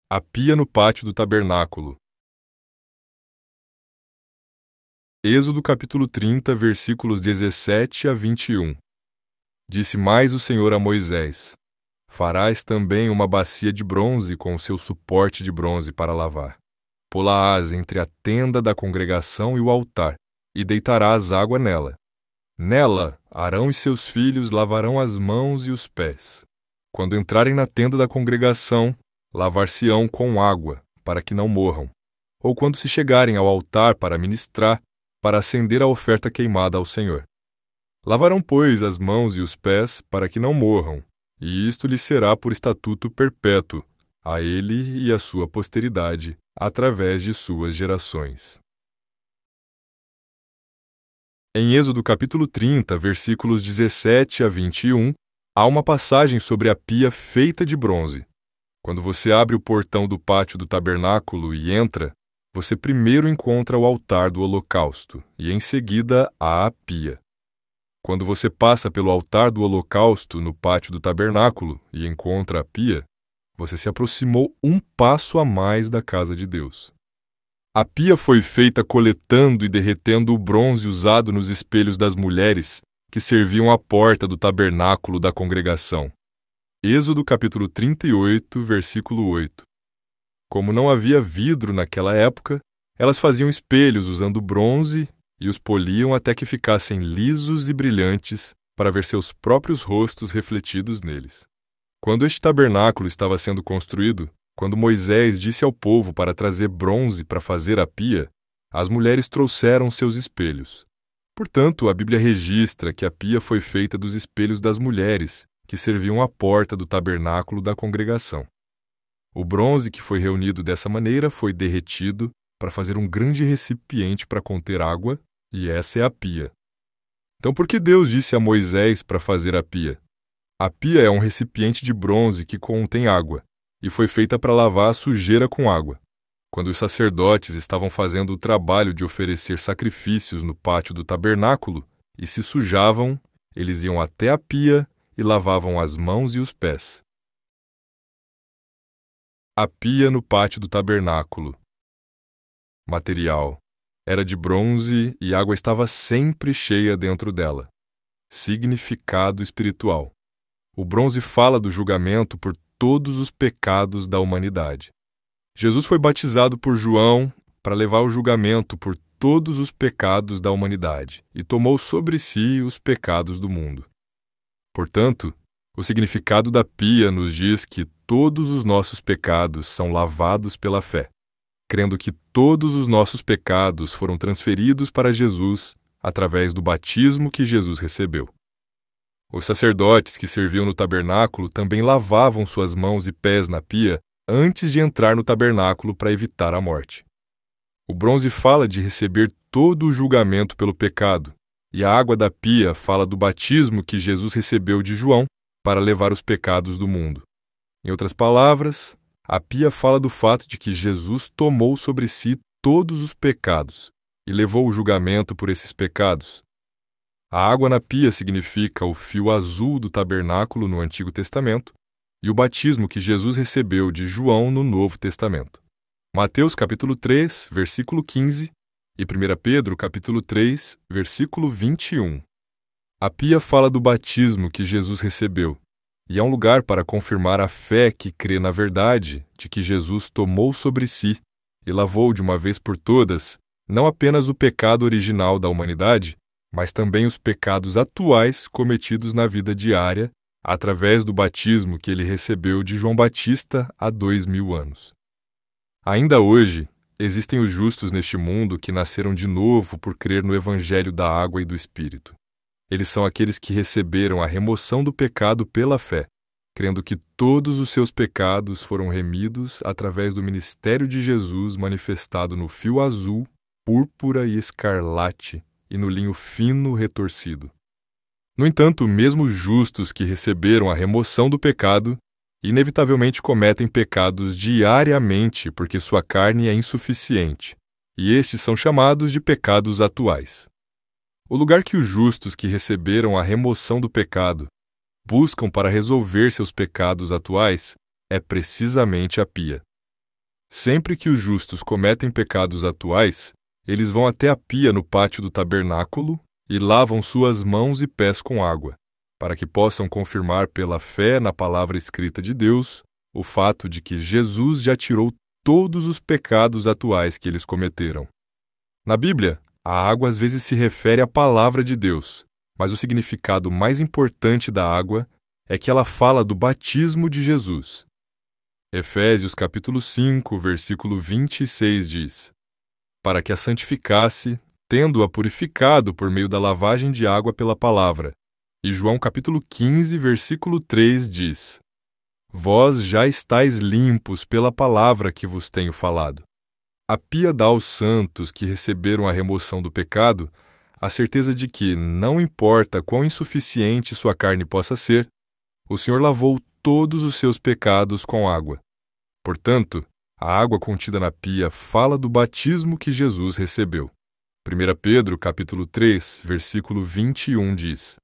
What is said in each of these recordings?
A pia no pátio do tabernáculo. Êxodo capítulo 30, versículos 17 a 21. Disse mais o Senhor a Moisés: Farás também uma bacia de bronze com o seu suporte de bronze para lavar. Pô-la-ás entre a tenda da congregação e o altar, e deitarás água nela. Nela, Arão e seus filhos lavarão as mãos e os pés. Quando entrarem na tenda da congregação, lavar-se-ão com água, para que não morram. Ou quando se chegarem ao altar para ministrar, para acender a oferta queimada ao Senhor. Lavarão, pois, as mãos e os pés, para que não morram, e isto lhe será por estatuto perpétuo, a ele e à sua posteridade, através de suas gerações. Em Êxodo capítulo 30, versículos 17 a 21, há uma passagem sobre a pia feita de bronze. Quando você abre o portão do pátio do tabernáculo e entra, você primeiro encontra o altar do holocausto e, em seguida, a pia. Quando você passa pelo altar do holocausto no pátio do tabernáculo e encontra a pia, você se aproximou um passo a mais da casa de Deus. A pia foi feita coletando e derretendo o bronze usado nos espelhos das mulheres que serviam à porta do tabernáculo da congregação. Êxodo capítulo 38, versículo 8. Como não havia vidro naquela época, elas faziam espelhos usando bronze e os poliam até que ficassem lisos e brilhantes para ver seus próprios rostos refletidos neles. Quando este tabernáculo estava sendo construído, quando Moisés disse ao povo para trazer bronze para fazer a pia, as mulheres trouxeram seus espelhos. Portanto, a Bíblia registra que a pia foi feita dos espelhos das mulheres, que serviam à porta do tabernáculo da congregação. O bronze que foi reunido dessa maneira foi derretido para fazer um grande recipiente para conter água, e essa é a pia. Então, por que Deus disse a Moisés para fazer a pia? A pia é um recipiente de bronze que contém água, e foi feita para lavar a sujeira com água. Quando os sacerdotes estavam fazendo o trabalho de oferecer sacrifícios no pátio do tabernáculo e se sujavam, eles iam até a pia e lavavam as mãos e os pés. A pia no pátio do tabernáculo. Material: era de bronze e a água estava sempre cheia dentro dela. Significado espiritual: o bronze fala do julgamento por todos os pecados da humanidade. Jesus foi batizado por João para levar o julgamento por todos os pecados da humanidade e tomou sobre si os pecados do mundo. Portanto, o significado da pia nos diz que todos os nossos pecados são lavados pela fé, crendo que todos os nossos pecados foram transferidos para Jesus através do batismo que Jesus recebeu. Os sacerdotes que serviam no tabernáculo também lavavam suas mãos e pés na pia antes de entrar no tabernáculo para evitar a morte. O bronze fala de receber todo o julgamento pelo pecado, e a água da pia fala do batismo que Jesus recebeu de João para levar os pecados do mundo. Em outras palavras, a pia fala do fato de que Jesus tomou sobre si todos os pecados e levou o julgamento por esses pecados. A água na pia significa o fio azul do tabernáculo no Antigo Testamento e o batismo que Jesus recebeu de João no Novo Testamento. Mateus capítulo 3, versículo 15 e 1 Pedro capítulo 3, versículo 21. A pia fala do batismo que Jesus recebeu e é um lugar para confirmar a fé que crê na verdade de que Jesus tomou sobre si e lavou de uma vez por todas não apenas o pecado original da humanidade, mas também os pecados atuais cometidos na vida diária através do batismo que ele recebeu de João Batista há 2000 anos. Ainda hoje, existem os justos neste mundo que nasceram de novo por crer no Evangelho da água e do Espírito. Eles são aqueles que receberam a remoção do pecado pela fé, crendo que todos os seus pecados foram remidos através do ministério de Jesus manifestado no fio azul, púrpura e escarlate e no linho fino retorcido. No entanto, mesmo os justos que receberam a remoção do pecado, inevitavelmente cometem pecados diariamente porque sua carne é insuficiente, e estes são chamados de pecados atuais. O lugar que os justos que receberam a remoção do pecado buscam para resolver seus pecados atuais é precisamente a pia. Sempre que os justos cometem pecados atuais, eles vão até a pia no pátio do tabernáculo e lavam suas mãos e pés com água, para que possam confirmar pela fé na palavra escrita de Deus o fato de que Jesus já tirou todos os pecados atuais que eles cometeram. Na Bíblia, a água às vezes se refere à palavra de Deus, mas o significado mais importante da água é que ela fala do batismo de Jesus. Efésios capítulo 5, versículo 26 diz: para que a santificasse, tendo-a purificado por meio da lavagem de água pela palavra. E João capítulo 15, versículo 3 diz: vós já estáis limpos pela palavra que vos tenho falado. A pia dá aos santos que receberam a remoção do pecado a certeza de que, não importa quão insuficiente sua carne possa ser, o Senhor lavou todos os seus pecados com água. Portanto, a água contida na pia fala do batismo que Jesus recebeu. 1 Pedro capítulo 3, versículo 21 diz: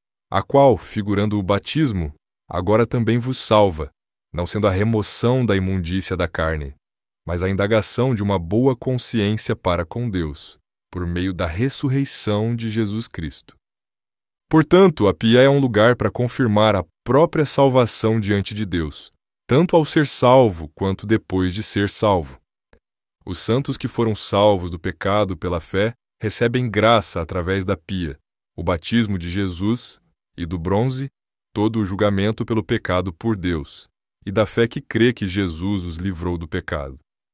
a qual, figurando o batismo, agora também vos salva, não sendo a remoção da imundícia da carne, mas a indagação de uma boa consciência para com Deus, por meio da ressurreição de Jesus Cristo. Portanto, a pia é um lugar para confirmar a própria salvação diante de Deus, tanto ao ser salvo quanto depois de ser salvo. Os santos que foram salvos do pecado pela fé recebem graça através da pia, o batismo de Jesus, e do bronze, todo o julgamento pelo pecado por Deus, e da fé que crê que Jesus os livrou do pecado.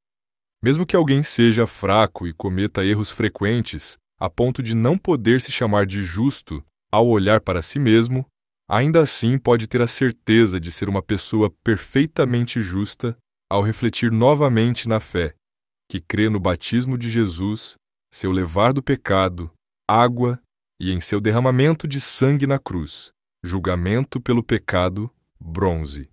Mesmo que alguém seja fraco e cometa erros frequentes, a ponto de não poder se chamar de justo ao olhar para si mesmo, ainda assim pode ter a certeza de ser uma pessoa perfeitamente justa ao refletir novamente na fé, que crê no batismo de Jesus, seu levar do pecado, água e em seu derramamento de sangue na cruz, julgamento pelo pecado, bronze.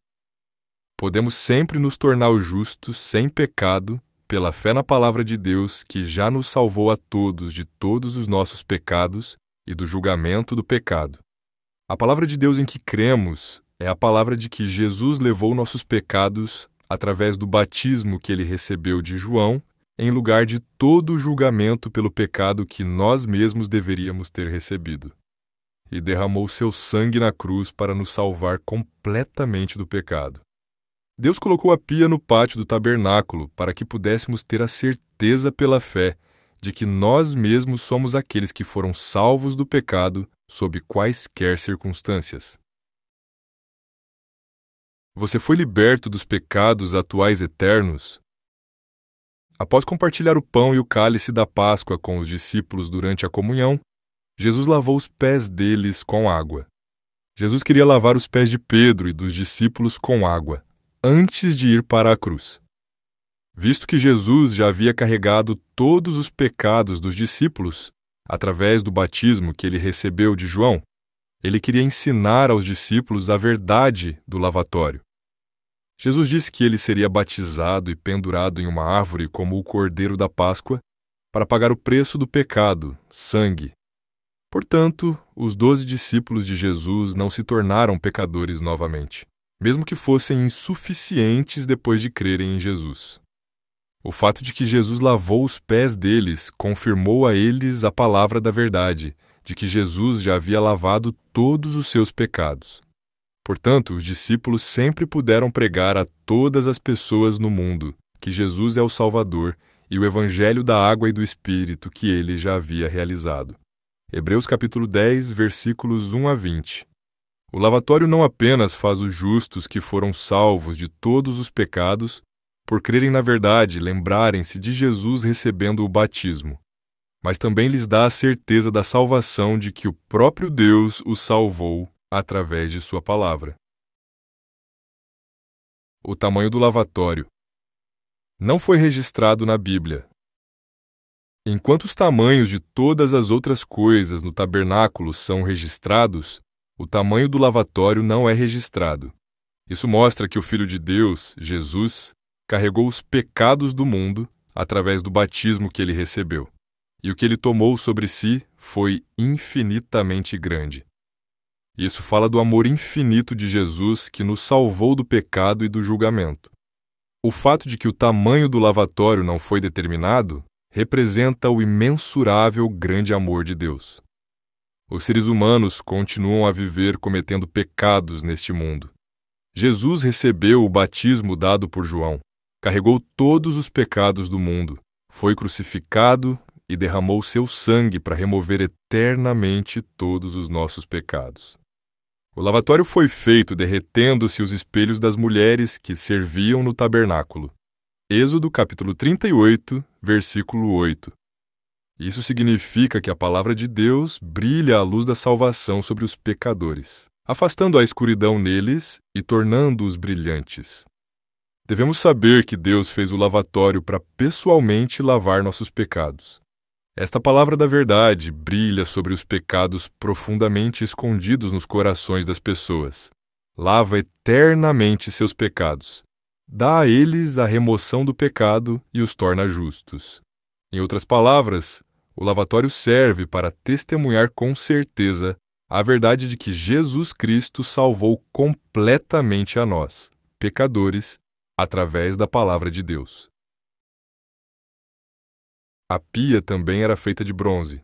Podemos sempre nos tornar o justo sem pecado pela fé na palavra de Deus que já nos salvou a todos de todos os nossos pecados e do julgamento do pecado. A palavra de Deus em que cremos é a palavra de que Jesus levou nossos pecados através do batismo que ele recebeu de João, em lugar de todo o julgamento pelo pecado que nós mesmos deveríamos ter recebido. E derramou seu sangue na cruz para nos salvar completamente do pecado. Deus colocou a pia no pátio do tabernáculo para que pudéssemos ter a certeza pela fé de que nós mesmos somos aqueles que foram salvos do pecado sob quaisquer circunstâncias. Você foi liberto dos pecados atuais eternos? Após compartilhar o pão e o cálice da Páscoa com os discípulos durante a comunhão, Jesus lavou os pés deles com água. Jesus queria lavar os pés de Pedro e dos discípulos com água, antes de ir para a cruz. Visto que Jesus já havia carregado todos os pecados dos discípulos, através do batismo que ele recebeu de João, ele queria ensinar aos discípulos a verdade do lavatório. Jesus disse que ele seria batizado e pendurado em uma árvore como o Cordeiro da Páscoa para pagar o preço do pecado, sangue. Portanto, os 12 discípulos de Jesus não se tornaram pecadores novamente, mesmo que fossem insuficientes depois de crerem em Jesus. O fato de que Jesus lavou os pés deles confirmou a eles a palavra da verdade, de que Jesus já havia lavado todos os seus pecados. Portanto, os discípulos sempre puderam pregar a todas as pessoas no mundo que Jesus é o Salvador e o Evangelho da água e do Espírito que ele já havia realizado. Hebreus capítulo 10, versículos 1 a 20. O lavatório não apenas faz os justos que foram salvos de todos os pecados, por crerem na verdade, lembrarem-se de Jesus recebendo o batismo, mas também lhes dá a certeza da salvação de que o próprio Deus os salvou através de sua palavra. O tamanho do lavatório não foi registrado na Bíblia. Enquanto os tamanhos de todas as outras coisas no tabernáculo são registrados, o tamanho do lavatório não é registrado. Isso mostra que o Filho de Deus, Jesus, carregou os pecados do mundo através do batismo que ele recebeu, e o que ele tomou sobre si foi infinitamente grande. Isso fala do amor infinito de Jesus que nos salvou do pecado e do julgamento. O fato de que o tamanho do lavatório não foi determinado representa o imensurável grande amor de Deus. Os seres humanos continuam a viver cometendo pecados neste mundo. Jesus recebeu o batismo dado por João, carregou todos os pecados do mundo, foi crucificado e derramou seu sangue para remover eternamente todos os nossos pecados. O lavatório foi feito derretendo-se os espelhos das mulheres que serviam no tabernáculo. Êxodo capítulo 38, versículo 8. Isso significa que a palavra de Deus brilha a luz da salvação sobre os pecadores, afastando a escuridão neles e tornando-os brilhantes. Devemos saber que Deus fez o lavatório para pessoalmente lavar nossos pecados. Esta palavra da verdade brilha sobre os pecados profundamente escondidos nos corações das pessoas. Lava eternamente seus pecados. Dá a eles a remoção do pecado e os torna justos. Em outras palavras, o lavatório serve para testemunhar com certeza a verdade de que Jesus Cristo salvou completamente a nós, pecadores, através da palavra de Deus. A pia também era feita de bronze.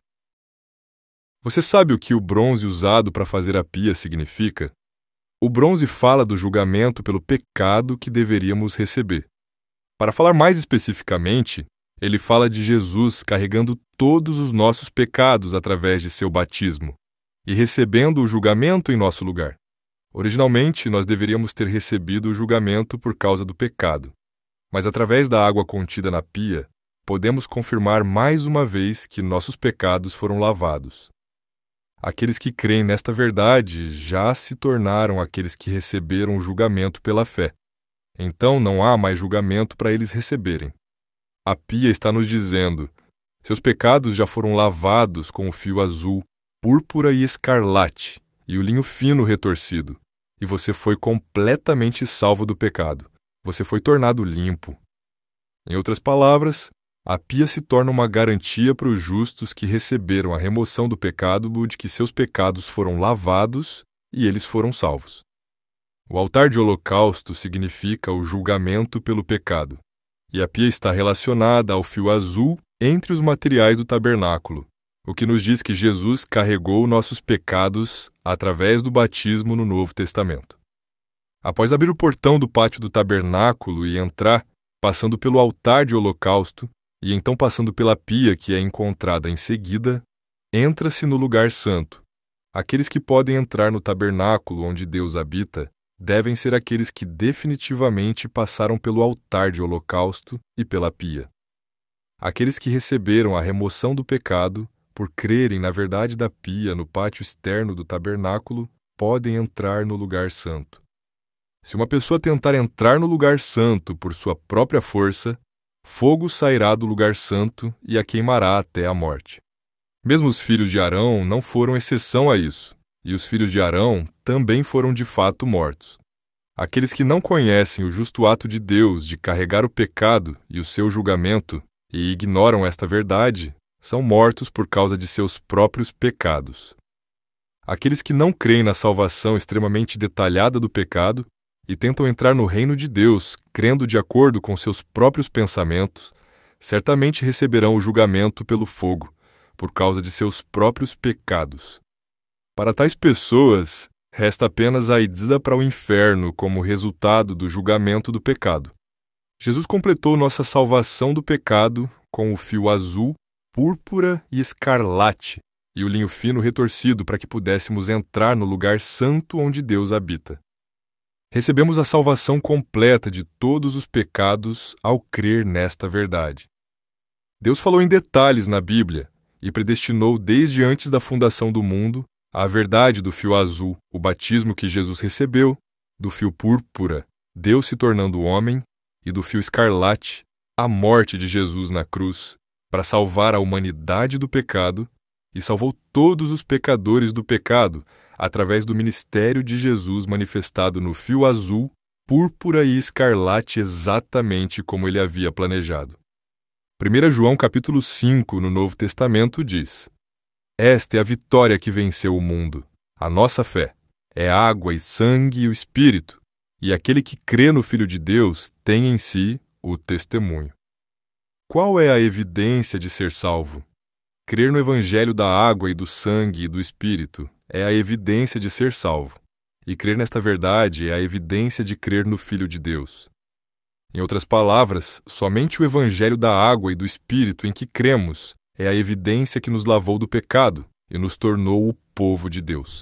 Você sabe o que o bronze usado para fazer a pia significa? O bronze fala do julgamento pelo pecado que deveríamos receber. Para falar mais especificamente, ele fala de Jesus carregando todos os nossos pecados através de seu batismo e recebendo o julgamento em nosso lugar. Originalmente, nós deveríamos ter recebido o julgamento por causa do pecado, mas através da água contida na pia, podemos confirmar mais uma vez que nossos pecados foram lavados. Aqueles que creem nesta verdade já se tornaram aqueles que receberam o julgamento pela fé. Então não há mais julgamento para eles receberem. A pia está nos dizendo: seus pecados já foram lavados com o fio azul, púrpura e escarlate, e o linho fino retorcido, e você foi completamente salvo do pecado. Você foi tornado limpo. Em outras palavras, a pia se torna uma garantia para os justos que receberam a remoção do pecado de que seus pecados foram lavados e eles foram salvos. O altar de holocausto significa o julgamento pelo pecado, e a pia está relacionada ao fio azul entre os materiais do tabernáculo, o que nos diz que Jesus carregou nossos pecados através do batismo no Novo Testamento. Após abrir o portão do pátio do tabernáculo e entrar, passando pelo altar de holocausto, e então passando pela pia que é encontrada em seguida, entra-se no lugar santo. Aqueles que podem entrar no tabernáculo onde Deus habita devem ser aqueles que definitivamente passaram pelo altar de holocausto e pela pia. Aqueles que receberam a remoção do pecado, por crerem na verdade da pia no pátio externo do tabernáculo, podem entrar no lugar santo. Se uma pessoa tentar entrar no lugar santo por sua própria força, fogo sairá do lugar santo e a queimará até a morte. Mesmo os filhos de Arão não foram exceção a isso, e os filhos de Arão também foram de fato mortos. Aqueles que não conhecem o justo ato de Deus de carregar o pecado e o seu julgamento e ignoram esta verdade, são mortos por causa de seus próprios pecados. Aqueles que não creem na salvação extremamente detalhada do pecado e tentam entrar no reino de Deus, crendo de acordo com seus próprios pensamentos, certamente receberão o julgamento pelo fogo, por causa de seus próprios pecados. Para tais pessoas, resta apenas a ida para o inferno como resultado do julgamento do pecado. Jesus completou nossa salvação do pecado com o fio azul, púrpura e escarlate, e o linho fino retorcido para que pudéssemos entrar no lugar santo onde Deus habita. Recebemos a salvação completa de todos os pecados ao crer nesta verdade. Deus falou em detalhes na Bíblia e predestinou desde antes da fundação do mundo a verdade do fio azul, o batismo que Jesus recebeu, do fio púrpura, Deus se tornando homem, e do fio escarlate, a morte de Jesus na cruz, para salvar a humanidade do pecado, e salvou todos os pecadores do pecado, através do ministério de Jesus manifestado no fio azul, púrpura e escarlate exatamente como ele havia planejado. 1 João capítulo 5, no Novo Testamento, diz: Esta é a vitória que venceu o mundo, a nossa fé. É água e sangue e o Espírito. e aquele que crê no Filho de Deus tem em si o testemunho. Qual é a evidência de ser salvo? Crer no Evangelho da água e do sangue e do Espírito é a evidência de ser salvo, e crer nesta verdade é a evidência de crer no Filho de Deus. Em outras palavras, somente o Evangelho da água e do Espírito em que cremos é a evidência que nos lavou do pecado e nos tornou o povo de Deus.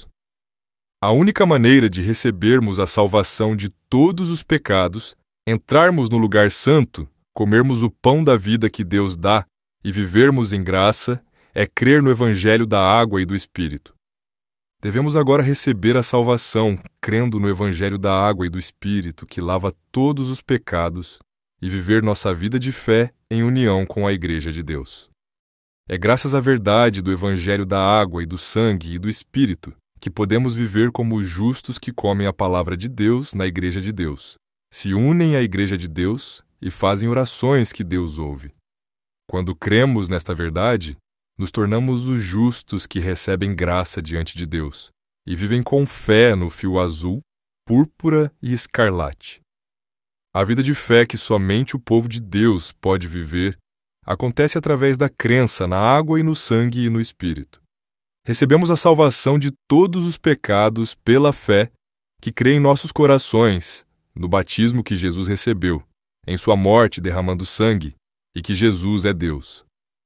A única maneira de recebermos a salvação de todos os pecados, entrarmos no lugar santo, comermos o pão da vida que Deus dá e vivermos em graça, é crer no Evangelho da água e do Espírito. Devemos agora receber a salvação, crendo no Evangelho da água e do Espírito que lava todos os pecados e viver nossa vida de fé em união com a Igreja de Deus. É graças à verdade do Evangelho da água e do sangue e do Espírito que podemos viver como os justos que comem a palavra de Deus na Igreja de Deus, se unem à Igreja de Deus e fazem orações que Deus ouve. Quando cremos nesta verdade, nos tornamos os justos que recebem graça diante de Deus e vivem com fé no fio azul, púrpura e escarlate. A vida de fé que somente o povo de Deus pode viver acontece através da crença na água e no sangue e no Espírito. Recebemos a salvação de todos os pecados pela fé que crê em nossos corações, no batismo que Jesus recebeu, em sua morte derramando sangue, e que Jesus é Deus.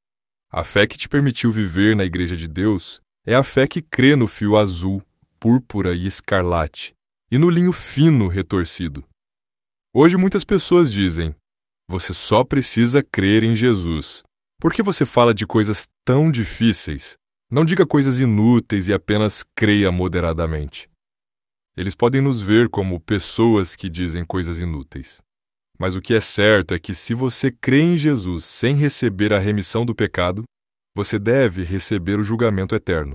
A fé que te permitiu viver na Igreja de Deus é a fé que crê no fio azul, púrpura e escarlate, e no linho fino retorcido. Hoje muitas pessoas dizem: você só precisa crer em Jesus. Por que você fala de coisas tão difíceis? Não diga coisas inúteis e apenas creia moderadamente. Eles podem nos ver como pessoas que dizem coisas inúteis. Mas o que é certo é que se você crê em Jesus sem receber a remissão do pecado, você deve receber o julgamento eterno.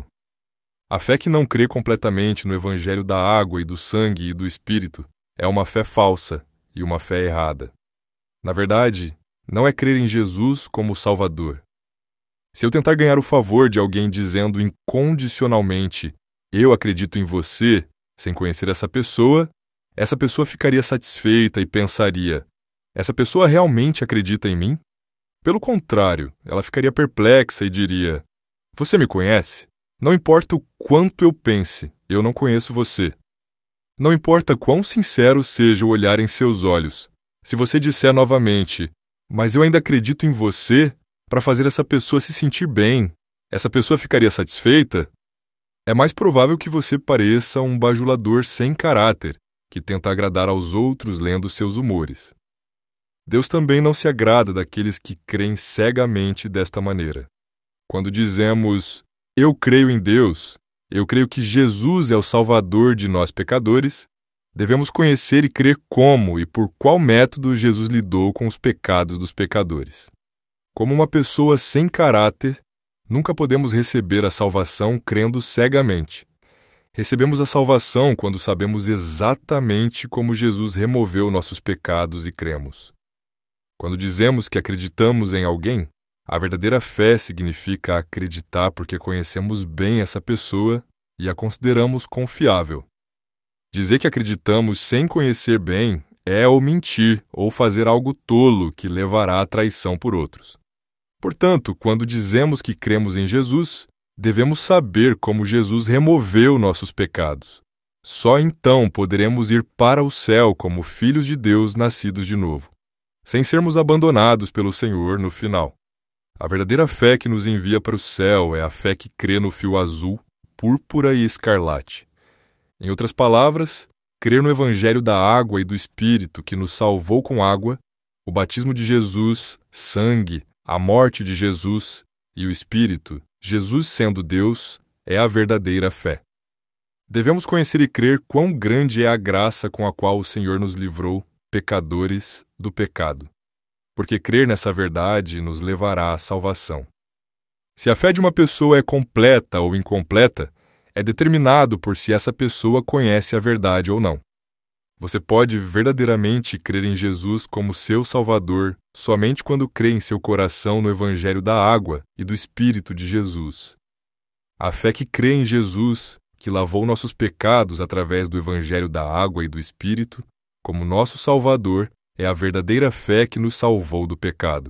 A fé que não crê completamente no Evangelho da água e do sangue e do Espírito é uma fé falsa e uma fé errada. Na verdade, não é crer em Jesus como Salvador. Se eu tentar ganhar o favor de alguém dizendo incondicionalmente "eu acredito em você", sem conhecer essa pessoa ficaria satisfeita e pensaria: essa pessoa realmente acredita em mim? Pelo contrário, ela ficaria perplexa e diria: você me conhece? Não importa o quanto eu pense, eu não conheço você. Não importa quão sincero seja o olhar em seus olhos, se você disser novamente: mas eu ainda acredito em você, para fazer essa pessoa se sentir bem, essa pessoa ficaria satisfeita? É mais provável que você pareça um bajulador sem caráter, que tenta agradar aos outros lendo seus humores. Deus também não se agrada daqueles que creem cegamente desta maneira. Quando dizemos, eu creio em Deus, eu creio que Jesus é o Salvador de nós pecadores, devemos conhecer e crer como e por qual método Jesus lidou com os pecados dos pecadores. Como uma pessoa sem caráter, nunca podemos receber a salvação crendo cegamente. Recebemos a salvação quando sabemos exatamente como Jesus removeu nossos pecados e cremos. Quando dizemos que acreditamos em alguém, a verdadeira fé significa acreditar porque conhecemos bem essa pessoa e a consideramos confiável. Dizer que acreditamos sem conhecer bem é ou mentir ou fazer algo tolo que levará à traição por outros. Portanto, quando dizemos que cremos em Jesus, devemos saber como Jesus removeu nossos pecados. Só então poderemos ir para o céu como filhos de Deus nascidos de novo, sem sermos abandonados pelo Senhor no final. A verdadeira fé que nos envia para o céu é a fé que crê no fio azul, púrpura e escarlate. Em outras palavras, crer no Evangelho da água e do Espírito que nos salvou com água, o batismo de Jesus, sangue, a morte de Jesus e o Espírito, Jesus sendo Deus, é a verdadeira fé. Devemos conhecer e crer quão grande é a graça com a qual o Senhor nos livrou, pecadores, do pecado, porque crer nessa verdade nos levará à salvação. Se a fé de uma pessoa é completa ou incompleta, é determinado por se essa pessoa conhece a verdade ou não. Você pode verdadeiramente crer em Jesus como seu Salvador somente quando crê em seu coração no Evangelho da água e do Espírito de Jesus. A fé que crê em Jesus, que lavou nossos pecados através do Evangelho da água e do Espírito, como nosso Salvador, é a verdadeira fé que nos salvou do pecado.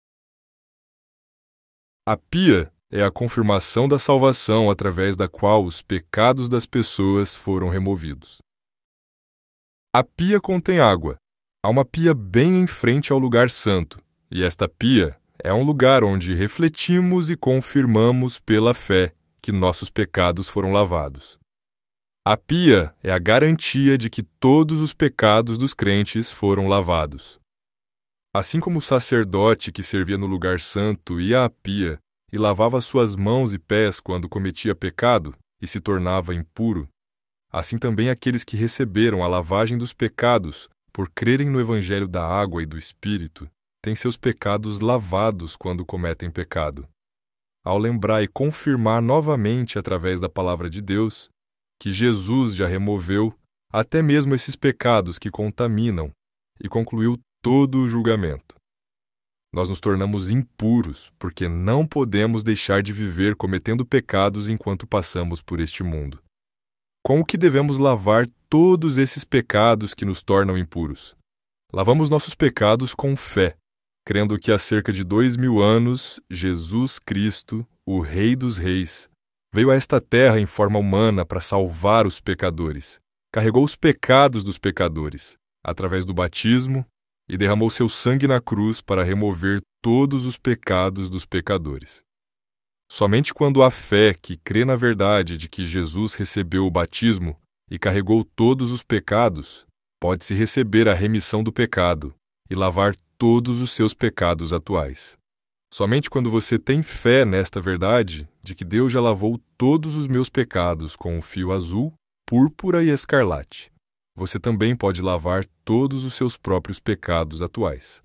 A pia é a confirmação da salvação através da qual os pecados das pessoas foram removidos. A pia contém água. Há uma pia bem em frente ao lugar santo, e esta pia é um lugar onde refletimos e confirmamos pela fé que nossos pecados foram lavados. A pia é a garantia de que todos os pecados dos crentes foram lavados. Assim como o sacerdote que servia no lugar santo ia à pia e lavava suas mãos e pés quando cometia pecado e se tornava impuro, assim também aqueles que receberam a lavagem dos pecados por crerem no Evangelho da água e do Espírito têm seus pecados lavados quando cometem pecado. Ao lembrar e confirmar novamente através da palavra de Deus que Jesus já removeu até mesmo esses pecados que contaminam e concluiu todo o julgamento. Nós nos tornamos impuros porque não podemos deixar de viver cometendo pecados enquanto passamos por este mundo. Com o que devemos lavar todos esses pecados que nos tornam impuros? Lavamos nossos pecados com fé, crendo que há cerca de 2000 anos, Jesus Cristo, o Rei dos Reis, veio a esta terra em forma humana para salvar os pecadores, carregou os pecados dos pecadores, através do batismo, e derramou seu sangue na cruz para remover todos os pecados dos pecadores. Somente quando há fé que crê na verdade de que Jesus recebeu o batismo e carregou todos os pecados, pode-se receber a remissão do pecado e lavar todos os seus pecados atuais. Somente quando você tem fé nesta verdade de que Deus já lavou todos os meus pecados com o fio azul, púrpura e escarlate, você também pode lavar todos os seus próprios pecados atuais.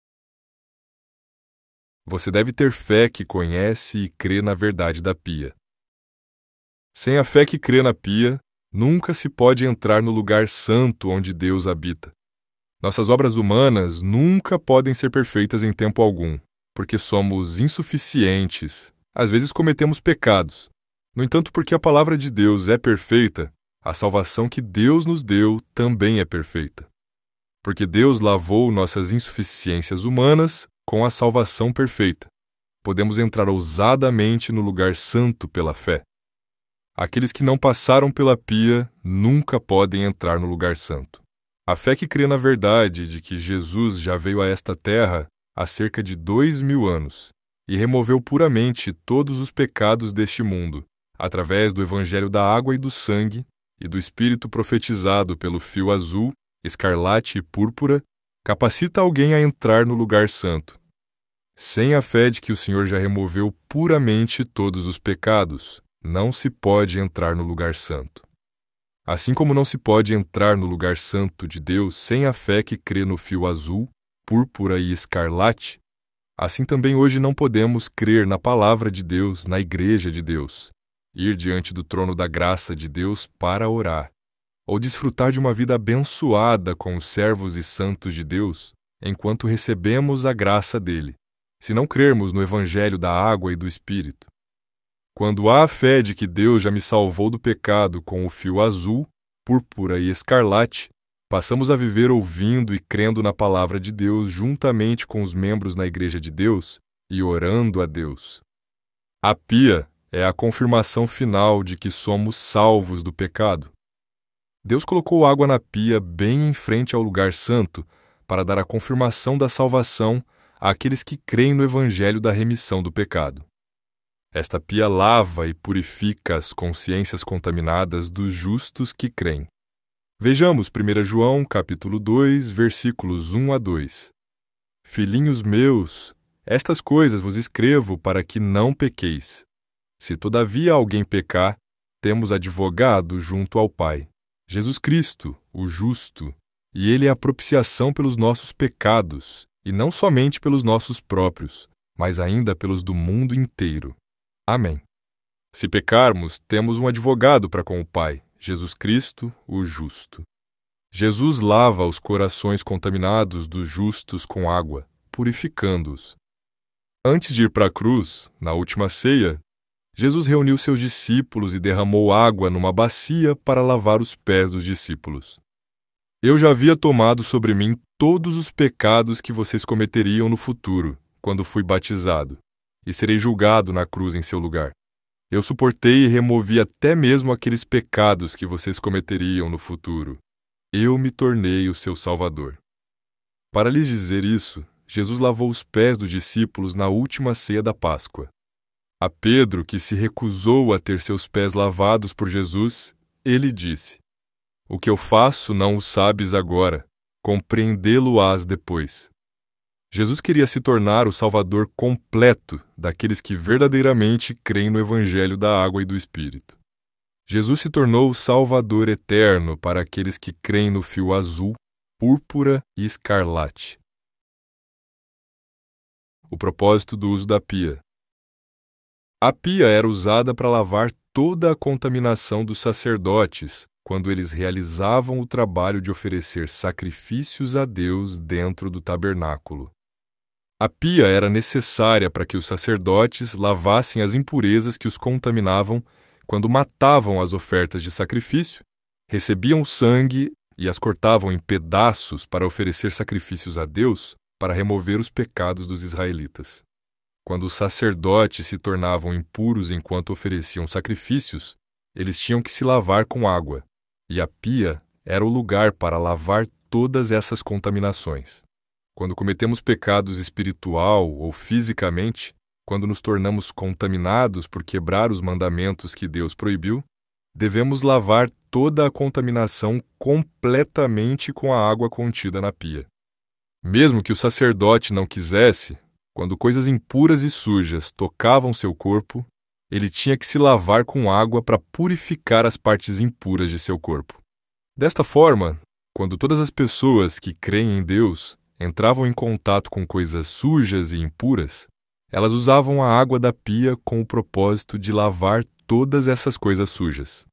Você deve ter fé que conhece e crê na verdade da pia. Sem a fé que crê na pia, nunca se pode entrar no lugar santo onde Deus habita. Nossas obras humanas nunca podem ser perfeitas em tempo algum, porque somos insuficientes, às vezes cometemos pecados. No entanto, porque a palavra de Deus é perfeita, a salvação que Deus nos deu também é perfeita. Porque Deus lavou nossas insuficiências humanas com a salvação perfeita. Podemos entrar ousadamente no lugar santo pela fé. Aqueles que não passaram pela pia nunca podem entrar no lugar santo. A fé que crê na verdade de que Jesus já veio a esta terra há cerca de 2000 anos e removeu puramente todos os pecados deste mundo, através do Evangelho da água e do sangue e do Espírito profetizado pelo fio azul, escarlate e púrpura, capacita alguém a entrar no lugar santo. Sem a fé de que o Senhor já removeu puramente todos os pecados, não se pode entrar no lugar santo. Assim como não se pode entrar no lugar santo de Deus sem a fé que crê no fio azul, púrpura e escarlate, assim também hoje não podemos crer na palavra de Deus, na igreja de Deus, ir diante do trono da graça de Deus para orar, ou desfrutar de uma vida abençoada com os servos e santos de Deus, enquanto recebemos a graça dele, se não crermos no Evangelho da água e do Espírito. Quando há a fé de que Deus já me salvou do pecado com o fio azul, púrpura e escarlate, passamos a viver ouvindo e crendo na palavra de Deus juntamente com os membros na igreja de Deus e orando a Deus. A pia é a confirmação final de que somos salvos do pecado. Deus colocou água na pia bem em frente ao lugar santo para dar a confirmação da salvação àqueles que creem no Evangelho da remissão do pecado. Esta pia lava e purifica as consciências contaminadas dos justos que creem. Vejamos 1 João, capítulo 2, versículos 1 a 2. Filhinhos meus, estas coisas vos escrevo para que não pequeis. Se todavia alguém pecar, temos advogado junto ao Pai, Jesus Cristo, o justo, e ele é a propiciação pelos nossos pecados, e não somente pelos nossos próprios, mas ainda pelos do mundo inteiro. Amém. Se pecarmos, temos um advogado para com o Pai, Jesus Cristo, o justo. Jesus lava os corações contaminados dos justos com água, purificando-os. Antes de ir para a cruz, na última ceia, Jesus reuniu seus discípulos e derramou água numa bacia para lavar os pés dos discípulos. Eu já havia tomado sobre mim todos os pecados que vocês cometeriam no futuro, quando fui batizado, e serei julgado na cruz em seu lugar. Eu suportei e removi até mesmo aqueles pecados que vocês cometeriam no futuro. Eu me tornei o seu Salvador. Para lhes dizer isso, Jesus lavou os pés dos discípulos na última ceia da Páscoa. A Pedro, que se recusou a ter seus pés lavados por Jesus, ele disse: "O que eu faço não o sabes agora, compreendê-lo-ás depois." Jesus queria se tornar o Salvador completo daqueles que verdadeiramente creem no Evangelho da Água e do Espírito. Jesus se tornou o Salvador eterno para aqueles que creem no fio azul, púrpura e escarlate. O propósito do uso da pia. A pia era usada para lavar toda a contaminação dos sacerdotes quando eles realizavam o trabalho de oferecer sacrifícios a Deus dentro do tabernáculo. A pia era necessária para que os sacerdotes lavassem as impurezas que os contaminavam quando matavam as ofertas de sacrifício, recebiam o sangue e as cortavam em pedaços para oferecer sacrifícios a Deus para remover os pecados dos israelitas. Quando os sacerdotes se tornavam impuros enquanto ofereciam sacrifícios, eles tinham que se lavar com água, e a pia era o lugar para lavar todas essas contaminações. Quando cometemos pecados espiritual ou fisicamente, quando nos tornamos contaminados por quebrar os mandamentos que Deus proibiu, devemos lavar toda a contaminação completamente com a água contida na pia. Mesmo que o sacerdote não quisesse, quando coisas impuras e sujas tocavam seu corpo, ele tinha que se lavar com água para purificar as partes impuras de seu corpo. Desta forma, quando todas as pessoas que creem em Deus entravam em contato com coisas sujas e impuras, elas usavam a água da pia com o propósito de lavar todas essas coisas sujas.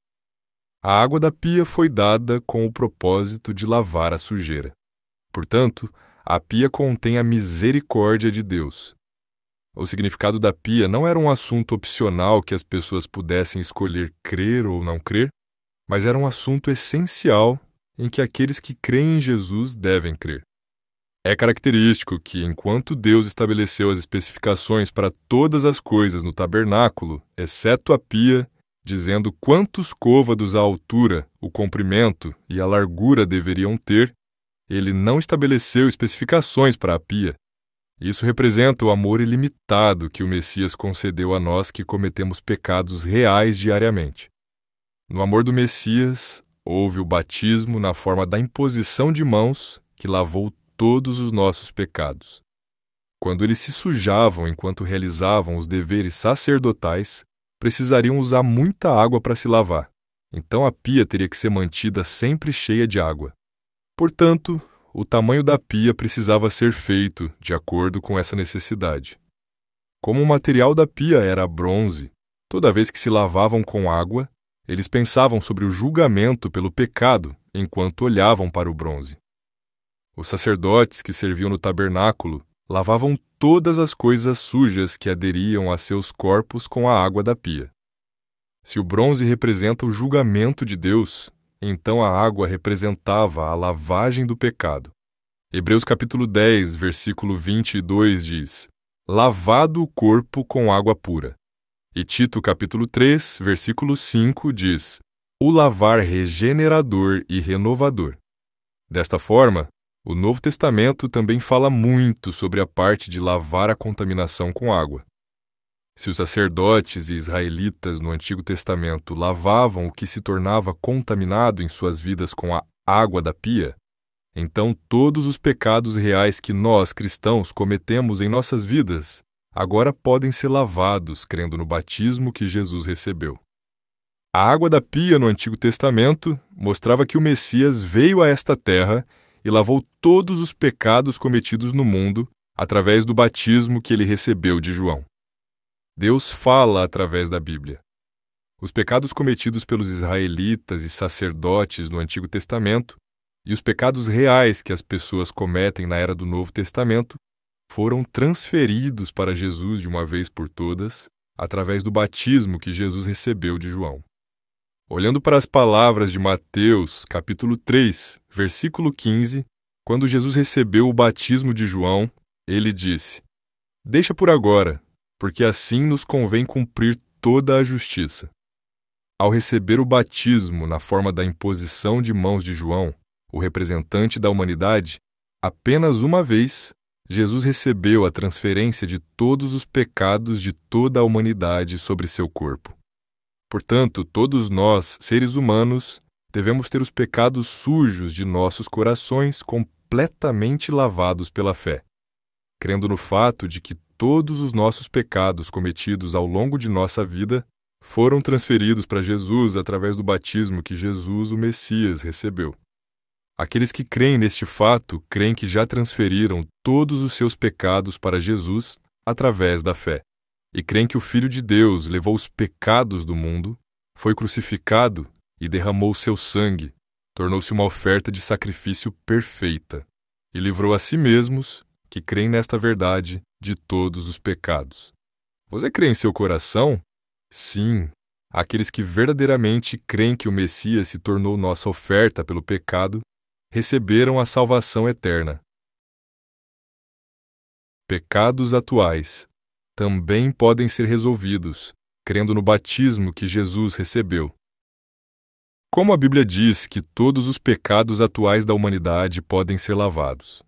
A água da pia foi dada com o propósito de lavar a sujeira. Portanto, a pia contém a misericórdia de Deus. O significado da pia não era um assunto opcional que as pessoas pudessem escolher crer ou não crer, mas era um assunto essencial em que aqueles que creem em Jesus devem crer. É característico que, enquanto Deus estabeleceu as especificações para todas as coisas no tabernáculo, exceto a pia, dizendo quantos côvados a altura, o comprimento e a largura deveriam ter, ele não estabeleceu especificações para a pia. Isso representa o amor ilimitado que o Messias concedeu a nós que cometemos pecados reais diariamente. No amor do Messias, houve o batismo na forma da imposição de mãos que lavou todos os nossos pecados. Quando eles se sujavam enquanto realizavam os deveres sacerdotais, precisariam usar muita água para se lavar. Então a pia teria que ser mantida sempre cheia de água. Portanto, o tamanho da pia precisava ser feito de acordo com essa necessidade. Como o material da pia era bronze, toda vez que se lavavam com água, eles pensavam sobre o julgamento pelo pecado enquanto olhavam para o bronze. Os sacerdotes que serviam no tabernáculo lavavam todas as coisas sujas que aderiam a seus corpos com a água da pia. Se o bronze representa o julgamento de Deus, então a água representava a lavagem do pecado. Hebreus capítulo 10, versículo 22 diz: "Lavado o corpo com água pura." E Tito capítulo 3, versículo 5 diz: "O lavar regenerador e renovador." Desta forma, o Novo Testamento também fala muito sobre a parte de lavar a contaminação com água. Se os sacerdotes e israelitas no Antigo Testamento lavavam o que se tornava contaminado em suas vidas com a água da pia, então todos os pecados reais que nós, cristãos, cometemos em nossas vidas, agora podem ser lavados crendo no batismo que Jesus recebeu. A água da pia no Antigo Testamento mostrava que o Messias veio a esta terra e lavou todos os pecados cometidos no mundo através do batismo que ele recebeu de João. Deus fala através da Bíblia. Os pecados cometidos pelos israelitas e sacerdotes no Antigo Testamento e os pecados reais que as pessoas cometem na era do Novo Testamento foram transferidos para Jesus de uma vez por todas através do batismo que Jesus recebeu de João. Olhando para as palavras de Mateus, capítulo 3, versículo 15, quando Jesus recebeu o batismo de João, ele disse: "Deixa por agora, porque assim nos convém cumprir toda a justiça." Ao receber o batismo na forma da imposição de mãos de João, o representante da humanidade, apenas uma vez, Jesus recebeu a transferência de todos os pecados de toda a humanidade sobre seu corpo. Portanto, todos nós, seres humanos, devemos ter os pecados sujos de nossos corações completamente lavados pela fé, crendo no fato de que todos os nossos pecados cometidos ao longo de nossa vida foram transferidos para Jesus através do batismo que Jesus, o Messias, recebeu. Aqueles que creem neste fato creem que já transferiram todos os seus pecados para Jesus através da fé, e creem que o Filho de Deus levou os pecados do mundo, foi crucificado e derramou seu sangue, tornou-se uma oferta de sacrifício perfeita, e livrou a si mesmos, que creem nesta verdade, de todos os pecados. Você crê em seu coração? Sim, aqueles que verdadeiramente creem que o Messias se tornou nossa oferta pelo pecado, receberam a salvação eterna. Pecados atuais também podem ser resolvidos, crendo no batismo que Jesus recebeu. Como a Bíblia diz que todos os pecados atuais da humanidade podem ser lavados.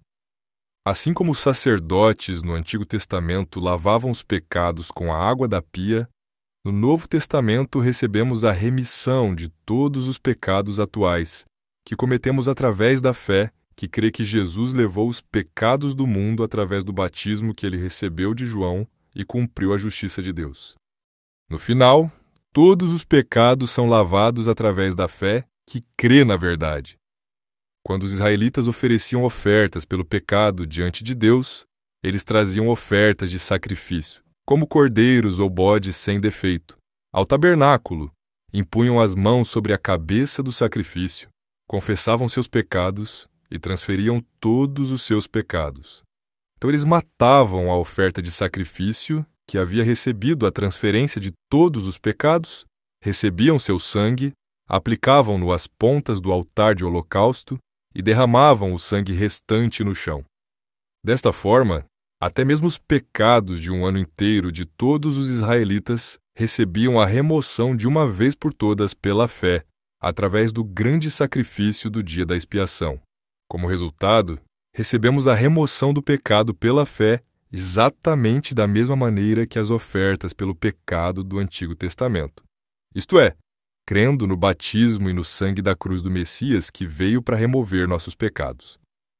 Assim como os sacerdotes no Antigo Testamento lavavam os pecados com a água da pia, no Novo Testamento recebemos a remissão de todos os pecados atuais, que cometemos através da fé, que crê que Jesus levou os pecados do mundo através do batismo que ele recebeu de João e cumpriu a justiça de Deus. No final, todos os pecados são lavados através da fé que crê na verdade. Quando os israelitas ofereciam ofertas pelo pecado diante de Deus, eles traziam ofertas de sacrifício, como cordeiros ou bodes sem defeito, ao tabernáculo, impunham as mãos sobre a cabeça do sacrifício, confessavam seus pecados e transferiam todos os seus pecados. Então eles matavam a oferta de sacrifício que havia recebido a transferência de todos os pecados, recebiam seu sangue, aplicavam-no às pontas do altar de holocausto e derramavam o sangue restante no chão. Desta forma, até mesmo os pecados de um ano inteiro de todos os israelitas recebiam a remoção de uma vez por todas pela fé, através do grande sacrifício do dia da expiação. Como resultado, recebemos a remoção do pecado pela fé exatamente da mesma maneira que as ofertas pelo pecado do Antigo Testamento. Isto é, crendo no batismo e no sangue da cruz do Messias que veio para remover nossos pecados.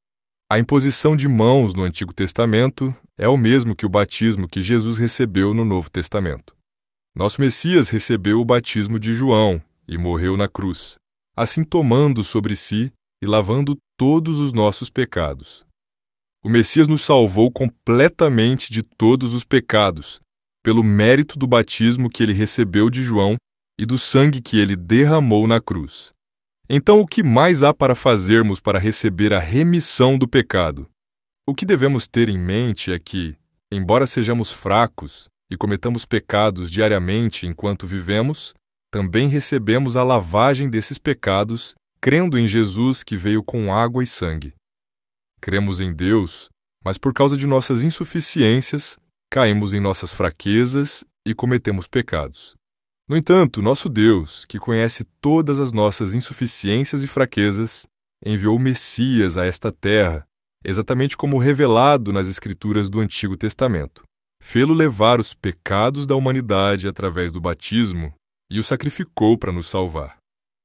A imposição de mãos no Antigo Testamento é o mesmo que o batismo que Jesus recebeu no Novo Testamento. Nosso Messias recebeu o batismo de João e morreu na cruz, assim tomando sobre si e lavando todos os nossos pecados. O Messias nos salvou completamente de todos os pecados, pelo mérito do batismo que ele recebeu de João e do sangue que ele derramou na cruz. Então, o que mais há para fazermos para receber a remissão do pecado? O que devemos ter em mente é que, embora sejamos fracos e cometamos pecados diariamente enquanto vivemos, também recebemos a lavagem desses pecados, crendo em Jesus que veio com água e sangue. Cremos em Deus, mas por causa de nossas insuficiências, caímos em nossas fraquezas e cometemos pecados. No entanto, nosso Deus, que conhece todas as nossas insuficiências e fraquezas, enviou o Messias a esta terra, exatamente como revelado nas Escrituras do Antigo Testamento. Fê-lo levar os pecados da humanidade através do batismo e o sacrificou para nos salvar.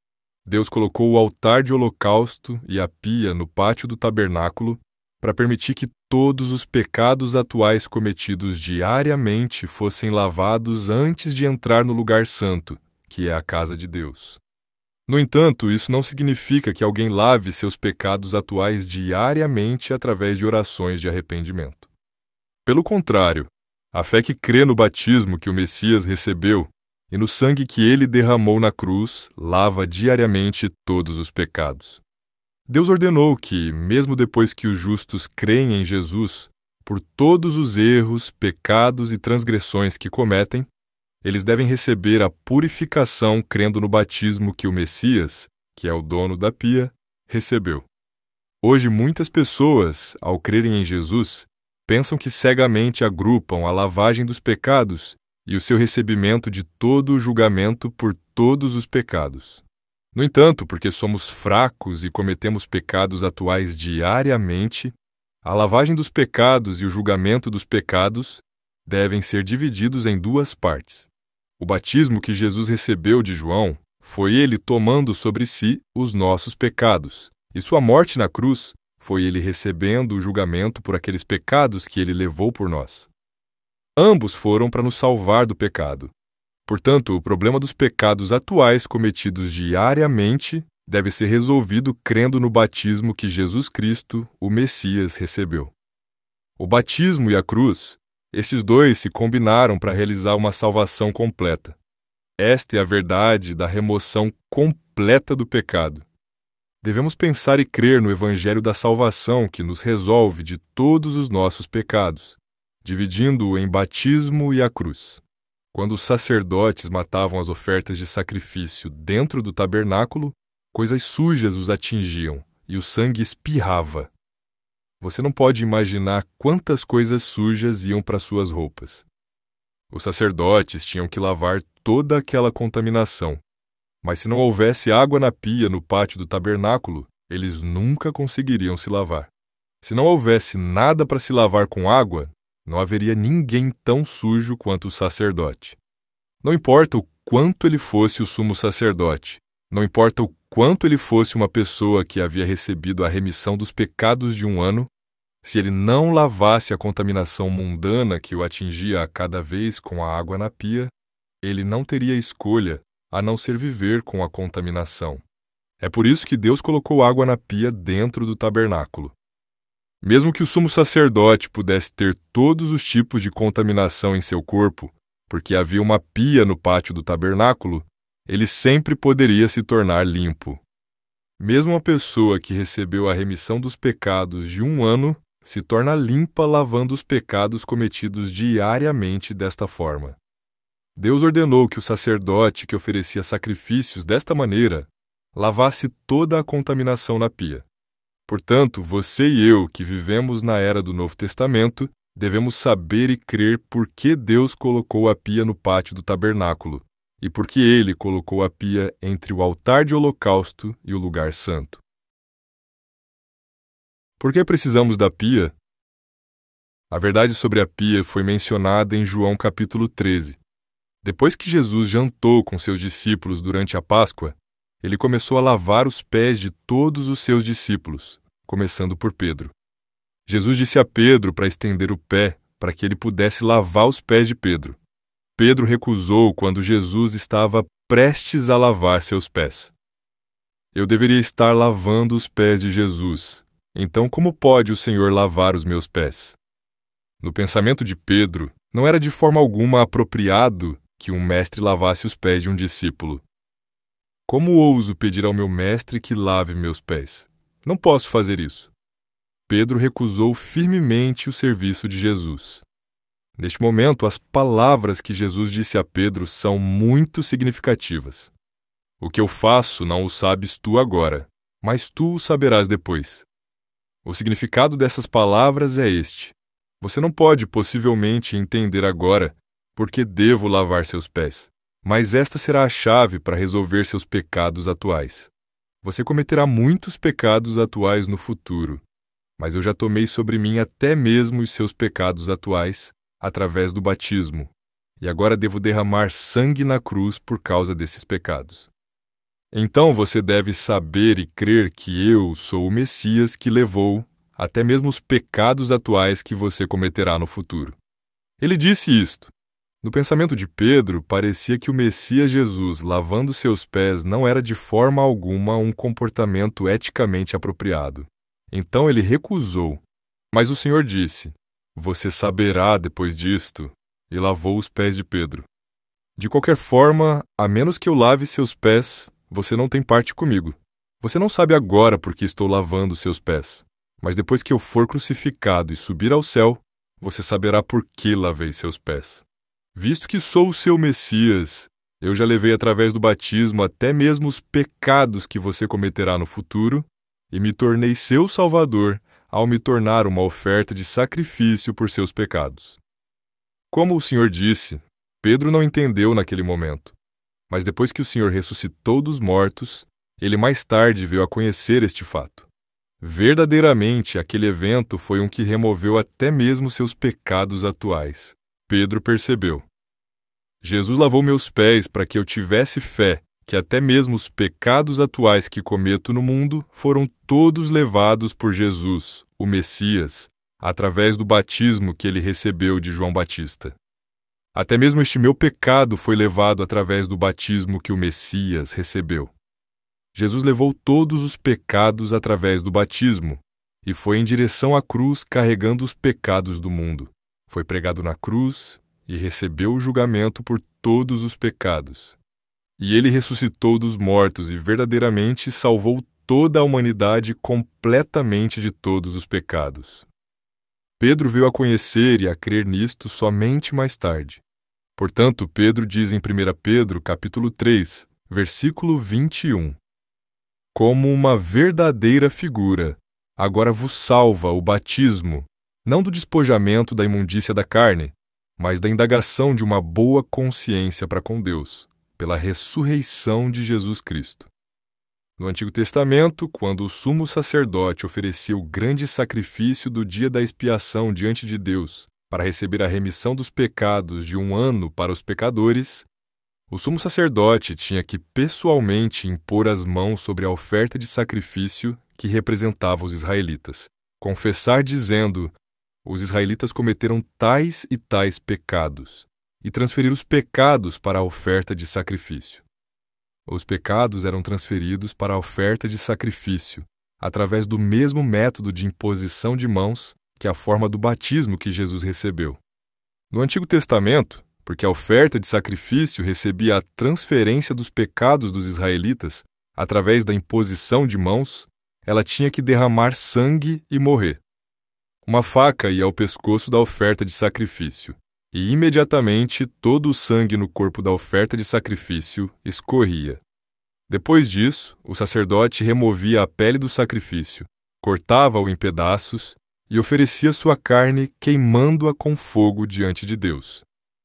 Deus colocou o altar de holocausto e a pia no pátio do tabernáculo para permitir que todos os pecados atuais cometidos diariamente fossem lavados antes de entrar no lugar santo, que é a casa de Deus. No entanto, isso não significa que alguém lave seus pecados atuais diariamente através de orações de arrependimento. Pelo contrário, a fé que crê no batismo que o Messias recebeu e no sangue que ele derramou na cruz lava diariamente todos os pecados. Deus ordenou que, mesmo depois que os justos creem em Jesus, por todos os erros, pecados e transgressões que cometem, eles devem receber a purificação crendo no batismo que o Messias, que é o dono da pia, recebeu. Hoje, muitas pessoas, ao crerem em Jesus, pensam que cegamente agrupam a lavagem dos pecados e o seu recebimento de todo o julgamento por todos os pecados. No entanto, porque somos fracos e cometemos pecados atuais diariamente, a lavagem dos pecados e o julgamento dos pecados devem ser divididos em duas partes. O batismo que Jesus recebeu de João foi ele tomando sobre si os nossos pecados, e sua morte na cruz foi ele recebendo o julgamento por aqueles pecados que ele levou por nós. Ambos foram para nos salvar do pecado. Portanto, o problema dos pecados atuais cometidos diariamente deve ser resolvido crendo no batismo que Jesus Cristo, o Messias, recebeu. O batismo e a cruz, esses dois se combinaram para realizar uma salvação completa. Esta é a verdade da remoção completa do pecado. Devemos pensar e crer no Evangelho da salvação que nos resolve de todos os nossos pecados, dividindo-o em batismo e a cruz. Quando os sacerdotes matavam as ofertas de sacrifício dentro do tabernáculo, coisas sujas os atingiam e o sangue espirrava. Você não pode imaginar quantas coisas sujas iam para suas roupas. Os sacerdotes tinham que lavar toda aquela contaminação, mas se não houvesse água na pia no pátio do tabernáculo, eles nunca conseguiriam se lavar. Se não houvesse nada para se lavar com água, não haveria ninguém tão sujo quanto o sacerdote. Não importa o quanto ele fosse o sumo sacerdote, não importa o quanto ele fosse uma pessoa que havia recebido a remissão dos pecados de um ano, se ele não lavasse a contaminação mundana que o atingia a cada vez com a água na pia, ele não teria escolha a não ser viver com a contaminação. É por isso que Deus colocou água na pia dentro do tabernáculo. Mesmo que o sumo sacerdote pudesse ter todos os tipos de contaminação em seu corpo, porque havia uma pia no pátio do tabernáculo, ele sempre poderia se tornar limpo. Mesmo uma pessoa que recebeu a remissão dos pecados de um ano se torna limpa lavando os pecados cometidos diariamente desta forma. Deus ordenou que o sacerdote que oferecia sacrifícios desta maneira lavasse toda a contaminação na pia. Portanto, você e eu, que vivemos na era do Novo Testamento, devemos saber e crer por que Deus colocou a pia no pátio do tabernáculo e por que Ele colocou a pia entre o altar de holocausto e o lugar santo. Por que precisamos da pia? A verdade sobre a pia foi mencionada em João capítulo 13. Depois que Jesus jantou com seus discípulos durante a Páscoa, ele começou a lavar os pés de todos os seus discípulos, começando por Pedro. Jesus disse a Pedro para estender o pé, para que ele pudesse lavar os pés de Pedro. Pedro recusou quando Jesus estava prestes a lavar seus pés. Eu deveria estar lavando os pés de Jesus. Então, como pode o Senhor lavar os meus pés? No pensamento de Pedro, não era de forma alguma apropriado que um mestre lavasse os pés de um discípulo. Como ouso pedir ao meu mestre que lave meus pés? Não posso fazer isso. Pedro recusou firmemente o serviço de Jesus. Neste momento, as palavras que Jesus disse a Pedro são muito significativas. O que eu faço não o sabes tu agora, mas tu o saberás depois. O significado dessas palavras é este. Você não pode possivelmente entender agora por que devo lavar seus pés. Mas esta será a chave para resolver seus pecados atuais. Você cometerá muitos pecados atuais no futuro, mas eu já tomei sobre mim até mesmo os seus pecados atuais através do batismo, e agora devo derramar sangue na cruz por causa desses pecados. Então você deve saber e crer que eu sou o Messias que levou até mesmo os pecados atuais que você cometerá no futuro. Ele disse isto. No pensamento de Pedro, parecia que o Messias Jesus lavando seus pés não era de forma alguma um comportamento eticamente apropriado. Então ele recusou. Mas o Senhor disse, você saberá depois disto, e lavou os pés de Pedro. De qualquer forma, a menos que eu lave seus pés, você não tem parte comigo. Você não sabe agora por que estou lavando seus pés, mas depois que eu for crucificado e subir ao céu, você saberá por que lavei seus pés. Visto que sou o seu Messias, eu já levei através do batismo até mesmo os pecados que você cometerá no futuro e me tornei seu Salvador ao me tornar uma oferta de sacrifício por seus pecados. Como o Senhor disse, Pedro não entendeu naquele momento, mas depois que o Senhor ressuscitou dos mortos, ele mais tarde veio a conhecer este fato. Verdadeiramente, aquele evento foi um que removeu até mesmo seus pecados atuais. Pedro percebeu. Jesus lavou meus pés para que eu tivesse fé que até mesmo os pecados atuais que cometo no mundo foram todos levados por Jesus, o Messias, através do batismo que ele recebeu de João Batista. Até mesmo este meu pecado foi levado através do batismo que o Messias recebeu. Jesus levou todos os pecados através do batismo e foi em direção à cruz carregando os pecados do mundo. Foi pregado na cruz e recebeu o julgamento por todos os pecados. E ele ressuscitou dos mortos e verdadeiramente salvou toda a humanidade completamente de todos os pecados. Pedro veio a conhecer e a crer nisto somente mais tarde. Portanto, Pedro diz em 1 Pedro, capítulo 3, versículo 21, como uma verdadeira figura, agora vos salva o batismo, não do despojamento da imundícia da carne, mas da indagação de uma boa consciência para com Deus, pela ressurreição de Jesus Cristo. No Antigo Testamento, quando o sumo sacerdote oferecia o grande sacrifício do dia da expiação diante de Deus, para receber a remissão dos pecados de 1 ano para os pecadores, o sumo sacerdote tinha que pessoalmente impor as mãos sobre a oferta de sacrifício que representava os israelitas, confessar dizendo: os israelitas cometeram tais e tais pecados, e transferir os pecados para a oferta de sacrifício. Os pecados eram transferidos para a oferta de sacrifício, através do mesmo método de imposição de mãos que a forma do batismo que Jesus recebeu. No Antigo Testamento, porque a oferta de sacrifício recebia a transferência dos pecados dos israelitas através da imposição de mãos, ela tinha que derramar sangue e morrer. Uma faca ia ao pescoço da oferta de sacrifício, e imediatamente todo o sangue no corpo da oferta de sacrifício escorria. Depois disso, o sacerdote removia a pele do sacrifício, cortava-o em pedaços e oferecia sua carne queimando-a com fogo diante de Deus.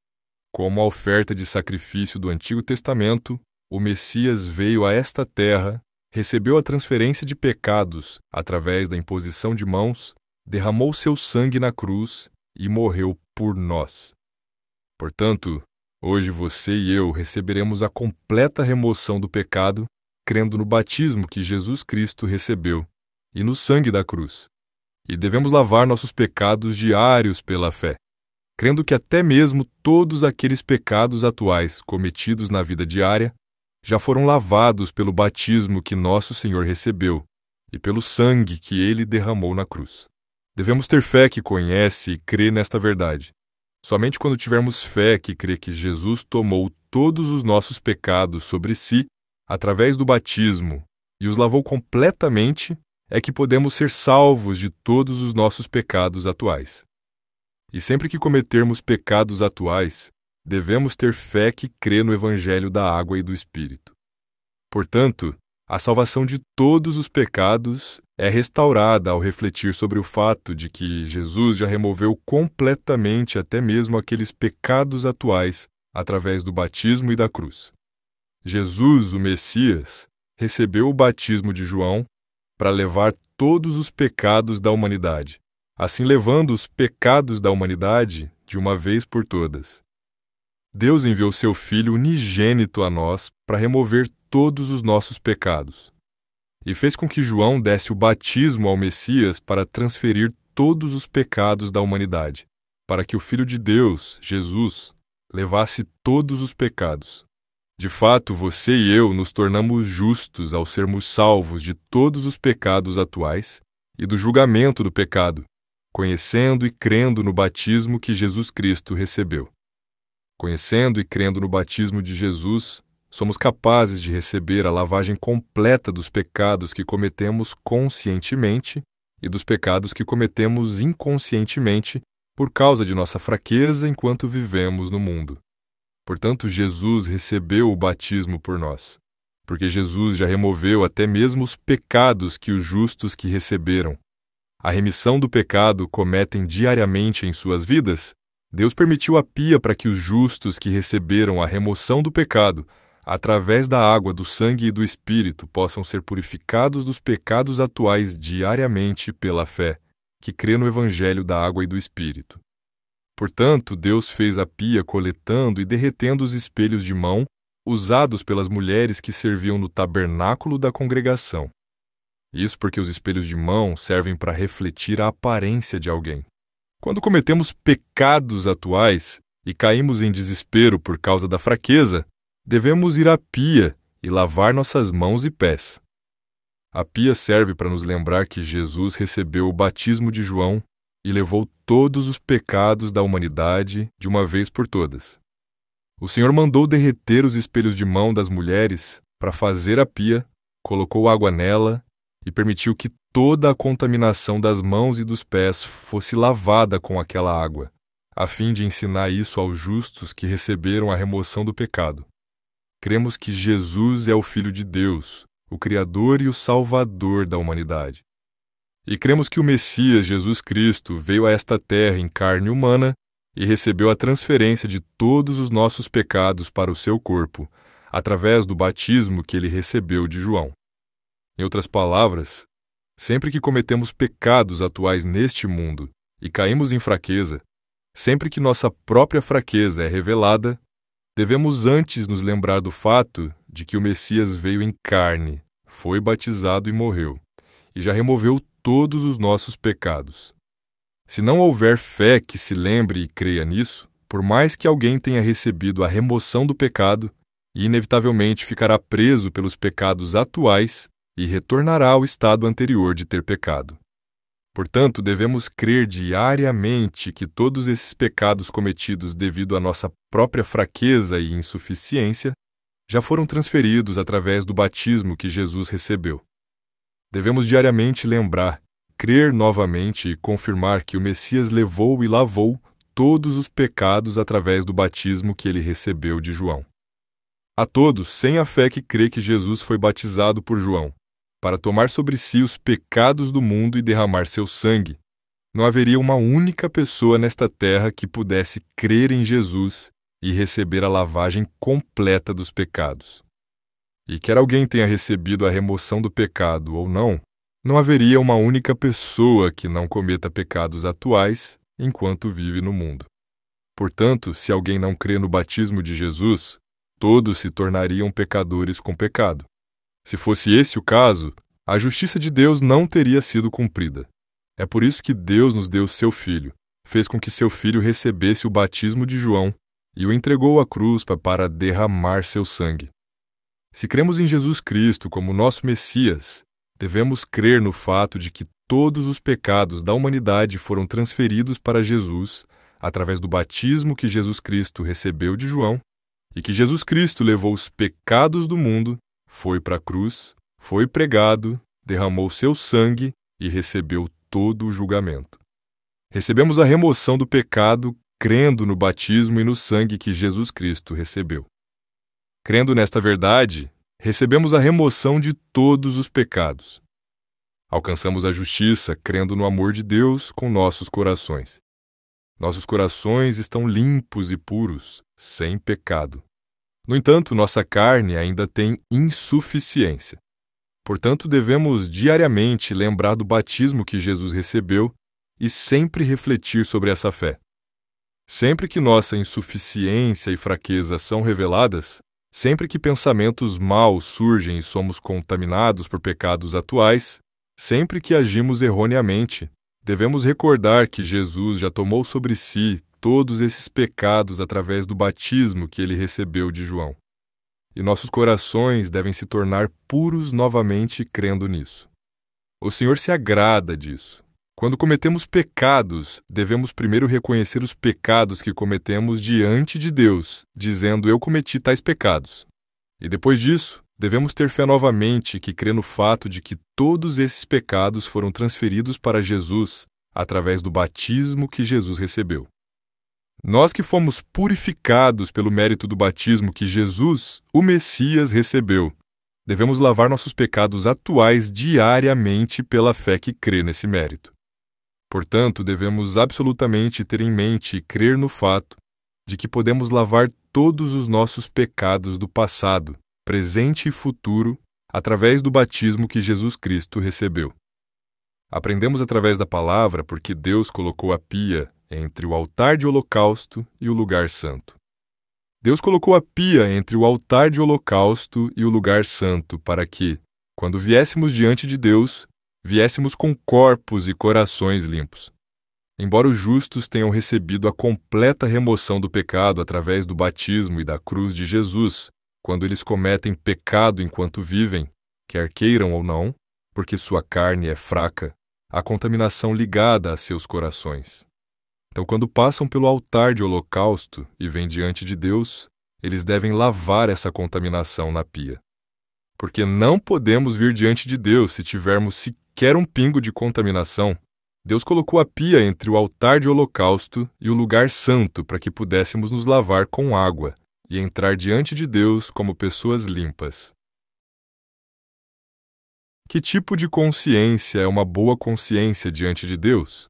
Como a oferta de sacrifício do Antigo Testamento, o Messias veio a esta terra, recebeu a transferência de pecados através da imposição de mãos, derramou seu sangue na cruz e morreu por nós. Portanto, hoje você e eu receberemos a completa remoção do pecado, crendo no batismo que Jesus Cristo recebeu e no sangue da cruz. E devemos lavar nossos pecados diários pela fé, crendo que até mesmo todos aqueles pecados atuais cometidos na vida diária já foram lavados pelo batismo que nosso Senhor recebeu e pelo sangue que Ele derramou na cruz. Devemos ter fé que conhece e crê nesta verdade. Somente quando tivermos fé que crê que Jesus tomou todos os nossos pecados sobre si, através do batismo, e os lavou completamente, é que podemos ser salvos de todos os nossos pecados atuais. E sempre que cometermos pecados atuais, devemos ter fé que crê no Evangelho da água e do Espírito. Portanto, a salvação de todos os pecados é restaurada ao refletir sobre o fato de que Jesus já removeu completamente até mesmo aqueles pecados atuais através do batismo e da cruz. Jesus, o Messias, recebeu o batismo de João para levar todos os pecados da humanidade, assim levando os pecados da humanidade de uma vez por todas. Deus enviou seu Filho unigênito a nós para remover todos os nossos pecados, e fez com que João desse o batismo ao Messias para transferir todos os pecados da humanidade, para que o Filho de Deus, Jesus, levasse todos os pecados. De fato, você e eu nos tornamos justos ao sermos salvos de todos os pecados atuais e do julgamento do pecado, conhecendo e crendo no batismo que Jesus Cristo recebeu. Conhecendo e crendo no batismo de Jesus, somos capazes de receber a lavagem completa dos pecados que cometemos conscientemente e dos pecados que cometemos inconscientemente por causa de nossa fraqueza enquanto vivemos no mundo. Portanto, Jesus recebeu o batismo por nós, porque Jesus já removeu até mesmo os pecados que os justos que receberam a remissão do pecado cometem diariamente em suas vidas. Deus permitiu a pia para que os justos que receberam a remoção do pecado, através da água, do sangue e do Espírito, possam ser purificados dos pecados atuais diariamente pela fé, que crê no Evangelho da água e do Espírito. Portanto, Deus fez a pia coletando e derretendo os espelhos de mão usados pelas mulheres que serviam no tabernáculo da congregação. Isso porque os espelhos de mão servem para refletir a aparência de alguém. Quando cometemos pecados atuais e caímos em desespero por causa da fraqueza, devemos ir à pia e lavar nossas mãos e pés. A pia serve para nos lembrar que Jesus recebeu o batismo de João e levou todos os pecados da humanidade de uma vez por todas. O Senhor mandou derreter os espelhos de mão das mulheres para fazer a pia, colocou água nela e permitiu que toda a contaminação das mãos e dos pés fosse lavada com aquela água, a fim de ensinar isso aos justos que receberam a remoção do pecado. Cremos que Jesus é o Filho de Deus, o Criador e o Salvador da humanidade. E cremos que o Messias, Jesus Cristo, veio a esta terra em carne humana e recebeu a transferência de todos os nossos pecados para o seu corpo, através do batismo que ele recebeu de João. Em outras palavras, sempre que cometemos pecados atuais neste mundo e caímos em fraqueza, sempre que nossa própria fraqueza é revelada, devemos antes nos lembrar do fato de que o Messias veio em carne, foi batizado e morreu, e já removeu todos os nossos pecados. Se não houver fé que se lembre e creia nisso, por mais que alguém tenha recebido a remoção do pecado, inevitavelmente ficará preso pelos pecados atuais e retornará ao estado anterior de ter pecado. Portanto, devemos crer diariamente que todos esses pecados cometidos devido à nossa própria fraqueza e insuficiência já foram transferidos através do batismo que Jesus recebeu. Devemos diariamente lembrar, crer novamente e confirmar que o Messias levou e lavou todos os pecados através do batismo que ele recebeu de João. A todos, sem a fé que crê que Jesus foi batizado por João, para tomar sobre si os pecados do mundo e derramar seu sangue, não haveria uma única pessoa nesta terra que pudesse crer em Jesus e receber a lavagem completa dos pecados. E quer alguém tenha recebido a remoção do pecado ou não, não haveria uma única pessoa que não cometa pecados atuais enquanto vive no mundo. Portanto, se alguém não crê no batismo de Jesus, todos se tornariam pecadores com pecado. Se fosse esse o caso, a justiça de Deus não teria sido cumprida. É por isso que Deus nos deu seu Filho, fez com que seu Filho recebesse o batismo de João e o entregou à cruz para derramar seu sangue. Se cremos em Jesus Cristo como nosso Messias, devemos crer no fato de que todos os pecados da humanidade foram transferidos para Jesus através do batismo que Jesus Cristo recebeu de João e que Jesus Cristo levou os pecados do mundo, foi para a cruz, foi pregado, derramou seu sangue e recebeu todo o julgamento. Recebemos a remoção do pecado crendo no batismo e no sangue que Jesus Cristo recebeu. Crendo nesta verdade, recebemos a remoção de todos os pecados. Alcançamos a justiça crendo no amor de Deus com nossos corações. Nossos corações estão limpos e puros, sem pecado. No entanto, nossa carne ainda tem insuficiência. Portanto, devemos diariamente lembrar do batismo que Jesus recebeu e sempre refletir sobre essa fé. Sempre que nossa insuficiência e fraqueza são reveladas, sempre que pensamentos maus surgem e somos contaminados por pecados atuais, sempre que agimos erroneamente, devemos recordar que Jesus já tomou sobre si todos esses pecados através do batismo que ele recebeu de João. E nossos corações devem se tornar puros novamente crendo nisso. O Senhor se agrada disso. Quando cometemos pecados, devemos primeiro reconhecer os pecados que cometemos diante de Deus, dizendo: eu cometi tais pecados. E depois disso, devemos ter fé novamente que crê no fato de que todos esses pecados foram transferidos para Jesus através do batismo que Jesus recebeu. Nós que fomos purificados pelo mérito do batismo que Jesus, o Messias, recebeu, devemos lavar nossos pecados atuais diariamente pela fé que crê nesse mérito. Portanto, devemos absolutamente ter em mente e crer no fato de que podemos lavar todos os nossos pecados do passado, presente e futuro, através do batismo que Jesus Cristo recebeu. Aprendemos através da palavra porque Deus colocou a pia entre o altar de holocausto e o lugar santo. Deus colocou a pia entre o altar de holocausto e o lugar santo para que, quando viéssemos diante de Deus, viéssemos com corpos e corações limpos. Embora os justos tenham recebido a completa remoção do pecado através do batismo e da cruz de Jesus, quando eles cometem pecado enquanto vivem, quer queiram ou não, porque sua carne é fraca, há contaminação ligada a seus corações. Então, quando passam pelo altar de holocausto e vêm diante de Deus, eles devem lavar essa contaminação na pia. Porque não podemos vir diante de Deus se tivermos sequer um pingo de contaminação. Deus colocou a pia entre o altar de holocausto e o lugar santo para que pudéssemos nos lavar com água e entrar diante de Deus como pessoas limpas. Que tipo de consciência é uma boa consciência diante de Deus?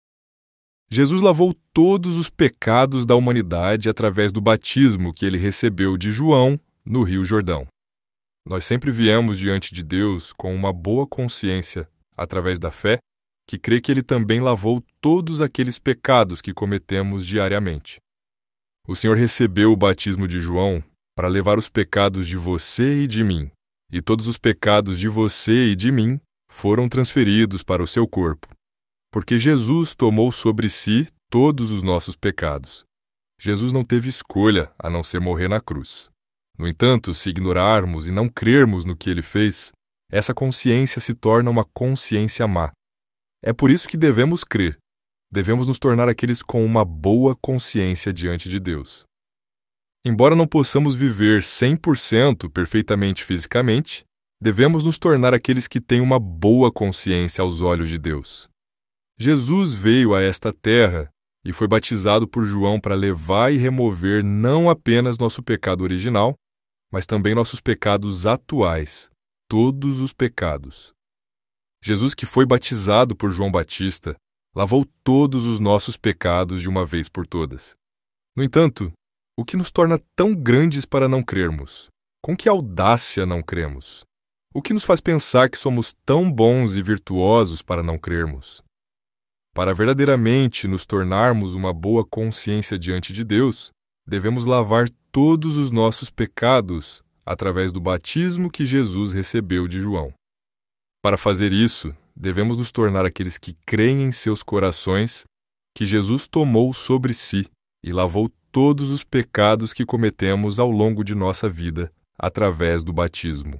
Jesus lavou todos os pecados da humanidade através do batismo que ele recebeu de João no Rio Jordão. Nós sempre viemos diante de Deus com uma boa consciência, através da fé, que crê que ele também lavou todos aqueles pecados que cometemos diariamente. O Senhor recebeu o batismo de João para levar os pecados de você e de mim, e todos os pecados de você e de mim foram transferidos para o seu corpo, porque Jesus tomou sobre si todos os nossos pecados. Jesus não teve escolha a não ser morrer na cruz. No entanto, se ignorarmos e não crermos no que ele fez, essa consciência se torna uma consciência má. É por isso que devemos crer. Devemos nos tornar aqueles com uma boa consciência diante de Deus. Embora não possamos viver 100% perfeitamente fisicamente, devemos nos tornar aqueles que têm uma boa consciência aos olhos de Deus. Jesus veio a esta terra e foi batizado por João para levar e remover não apenas nosso pecado original, mas também nossos pecados atuais, todos os pecados. Jesus, que foi batizado por João Batista, lavou todos os nossos pecados de uma vez por todas. No entanto, o que nos torna tão grandes para não crermos? Com que audácia não cremos? O que nos faz pensar que somos tão bons e virtuosos para não crermos? Para verdadeiramente nos tornarmos uma boa consciência diante de Deus, devemos lavar todos os nossos pecados através do batismo que Jesus recebeu de João. Para fazer isso, devemos nos tornar aqueles que creem em seus corações que Jesus tomou sobre si e lavou todos os pecados que cometemos ao longo de nossa vida através do batismo.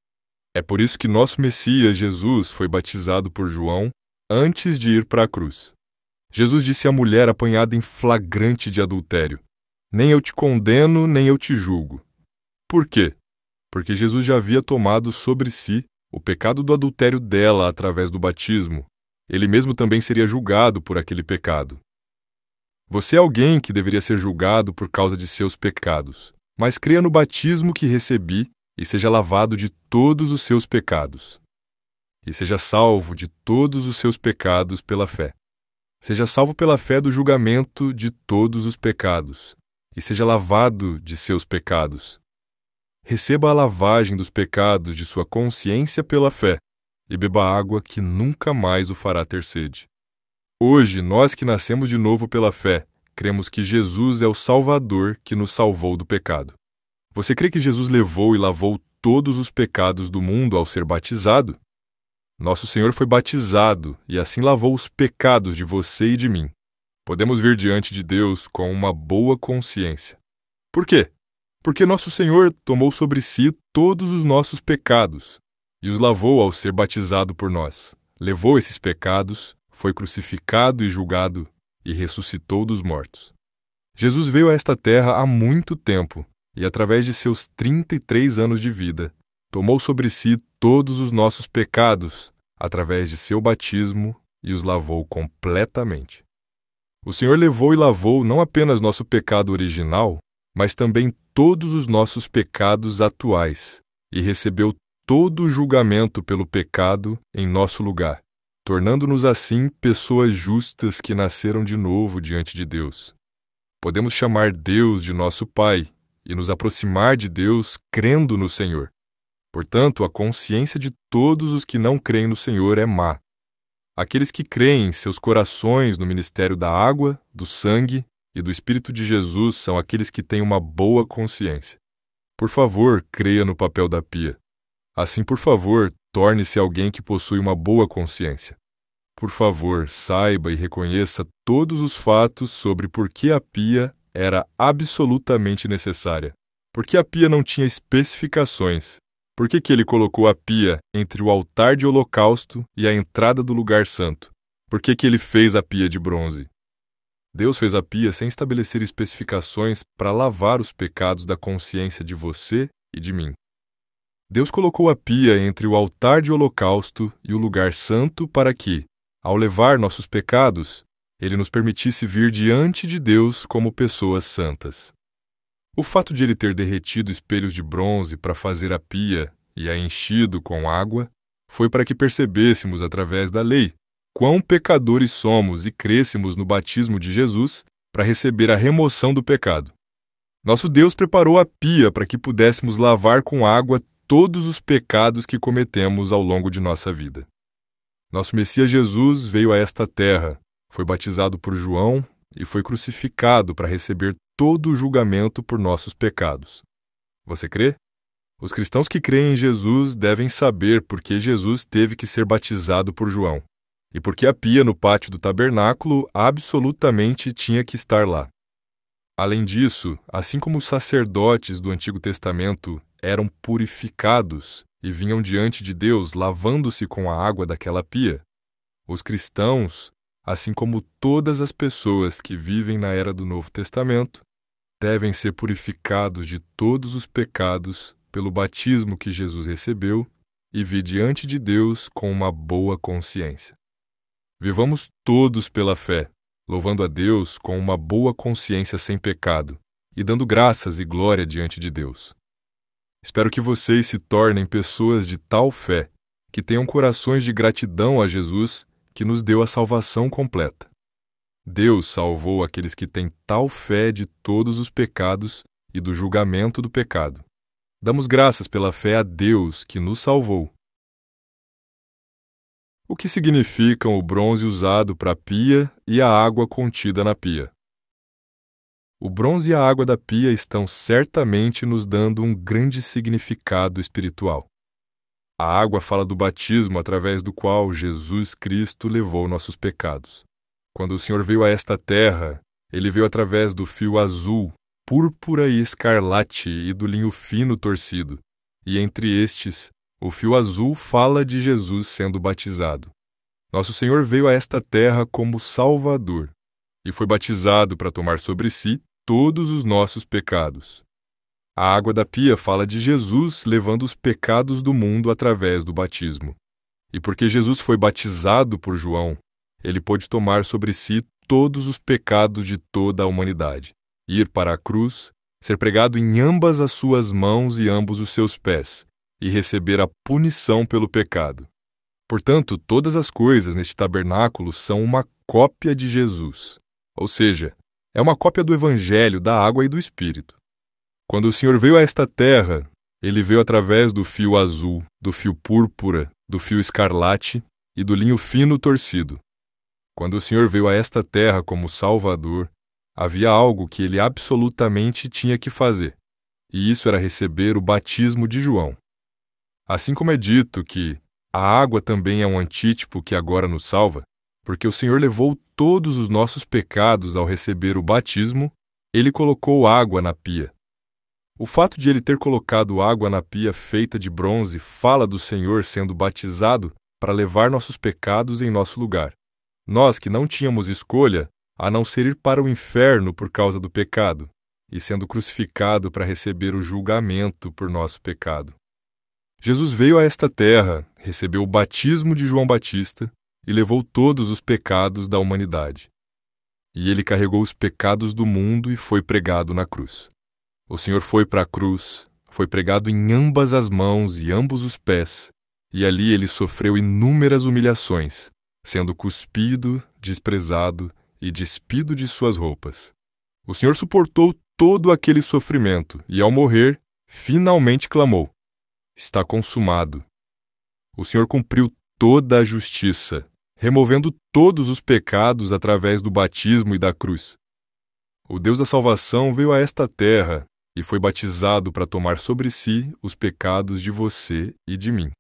É por isso que nosso Messias Jesus foi batizado por João antes de ir para a cruz. Jesus disse à mulher apanhada em flagrante de adultério: "Nem eu te condeno, nem eu te julgo." Por quê? Porque Jesus já havia tomado sobre si o pecado do adultério dela através do batismo. Ele mesmo também seria julgado por aquele pecado. Você é alguém que deveria ser julgado por causa de seus pecados, mas creia no batismo que recebi e seja lavado de todos os seus pecados. E seja salvo de todos os seus pecados pela fé. Seja salvo pela fé do julgamento de todos os pecados, e seja lavado de seus pecados. Receba a lavagem dos pecados de sua consciência pela fé, e beba água que nunca mais o fará ter sede. Hoje, nós que nascemos de novo pela fé, cremos que Jesus é o Salvador que nos salvou do pecado. Você crê que Jesus levou e lavou todos os pecados do mundo ao ser batizado? Nosso Senhor foi batizado e assim lavou os pecados de você e de mim. Podemos vir diante de Deus com uma boa consciência. Por quê? Porque nosso Senhor tomou sobre si todos os nossos pecados e os lavou ao ser batizado por nós. Levou esses pecados, foi crucificado e julgado e ressuscitou dos mortos. Jesus veio a esta terra há muito tempo e, através de seus 33 anos de vida, tomou sobre si todos os nossos pecados através de seu batismo e os lavou completamente. O Senhor levou e lavou não apenas nosso pecado original, mas também todos os nossos pecados atuais, e recebeu todo o julgamento pelo pecado em nosso lugar, tornando-nos assim pessoas justas que nasceram de novo diante de Deus. Podemos chamar Deus de nosso Pai e nos aproximar de Deus crendo no Senhor. Portanto, a consciência de todos os que não creem no Senhor é má. Aqueles que creem em seus corações no ministério da água, do sangue e do Espírito de Jesus são aqueles que têm uma boa consciência. Por favor, creia no papel da pia. Assim, por favor, torne-se alguém que possui uma boa consciência. Por favor, saiba e reconheça todos os fatos sobre por que a pia era absolutamente necessária. Por que a pia não tinha especificações? Por que ele colocou a pia entre o altar de holocausto e a entrada do lugar santo? Por que ele fez a pia de bronze? Deus fez a pia sem estabelecer especificações para lavar os pecados da consciência de você e de mim. Deus colocou a pia entre o altar de holocausto e o lugar santo para que, ao levar nossos pecados, Ele nos permitisse vir diante de Deus como pessoas santas. O fato de Ele ter derretido espelhos de bronze para fazer a pia e a enchido com água foi para que percebêssemos através da lei quão pecadores somos e crêssemos no batismo de Jesus para receber a remoção do pecado. Nosso Deus preparou a pia para que pudéssemos lavar com água todos os pecados que cometemos ao longo de nossa vida. Nosso Messias Jesus veio a esta terra, foi batizado por João e foi crucificado para receber todo o julgamento por nossos pecados. Você crê? Os cristãos que creem em Jesus devem saber por que Jesus teve que ser batizado por João e por que a pia no pátio do tabernáculo absolutamente tinha que estar lá. Além disso, assim como os sacerdotes do Antigo Testamento eram purificados e vinham diante de Deus lavando-se com a água daquela pia, os cristãos, assim como todas as pessoas que vivem na era do Novo Testamento, devem ser purificados de todos os pecados pelo batismo que Jesus recebeu e vir diante de Deus com uma boa consciência. Vivamos todos pela fé, louvando a Deus com uma boa consciência sem pecado e dando graças e glória diante de Deus. Espero que vocês se tornem pessoas de tal fé, que tenham corações de gratidão a Jesus que nos deu a salvação completa. Deus salvou aqueles que têm tal fé de todos os pecados e do julgamento do pecado. Damos graças pela fé a Deus que nos salvou. O que significam o bronze usado para a pia e a água contida na pia? O bronze e a água da pia estão certamente nos dando um grande significado espiritual. A água fala do batismo através do qual Jesus Cristo levou nossos pecados. Quando o Senhor veio a esta terra, Ele veio através do fio azul, púrpura e escarlate e do linho fino torcido, e entre estes, o fio azul fala de Jesus sendo batizado. Nosso Senhor veio a esta terra como Salvador e foi batizado para tomar sobre si todos os nossos pecados. A água da pia fala de Jesus levando os pecados do mundo através do batismo. E porque Jesus foi batizado por João, ele pôde tomar sobre si todos os pecados de toda a humanidade, ir para a cruz, ser pregado em ambas as suas mãos e ambos os seus pés, e receber a punição pelo pecado. Portanto, todas as coisas neste tabernáculo são uma cópia de Jesus, ou seja, é uma cópia do Evangelho, da água e do Espírito. Quando o Senhor veio a esta terra, Ele veio através do fio azul, do fio púrpura, do fio escarlate e do linho fino torcido. Quando o Senhor veio a esta terra como Salvador, havia algo que Ele absolutamente tinha que fazer, e isso era receber o batismo de João. Assim como é dito que a água também é um antítipo que agora nos salva, porque o Senhor levou todos os nossos pecados ao receber o batismo, Ele colocou água na pia. O fato de Ele ter colocado água na pia feita de bronze fala do Senhor sendo batizado para levar nossos pecados em nosso lugar. Nós que não tínhamos escolha, a não ser ir para o inferno por causa do pecado, e sendo crucificado para receber o julgamento por nosso pecado. Jesus veio a esta terra, recebeu o batismo de João Batista, e levou todos os pecados da humanidade. E ele carregou os pecados do mundo e foi pregado na cruz. O Senhor foi para a cruz, foi pregado em ambas as mãos e ambos os pés, e ali ele sofreu inúmeras humilhações, sendo cuspido, desprezado e despido de suas roupas. O Senhor suportou todo aquele sofrimento e, ao morrer, finalmente clamou: está consumado. O Senhor cumpriu toda a justiça, removendo todos os pecados através do batismo e da cruz. O Deus da salvação veio a esta terra e foi batizado para tomar sobre si os pecados de você e de mim.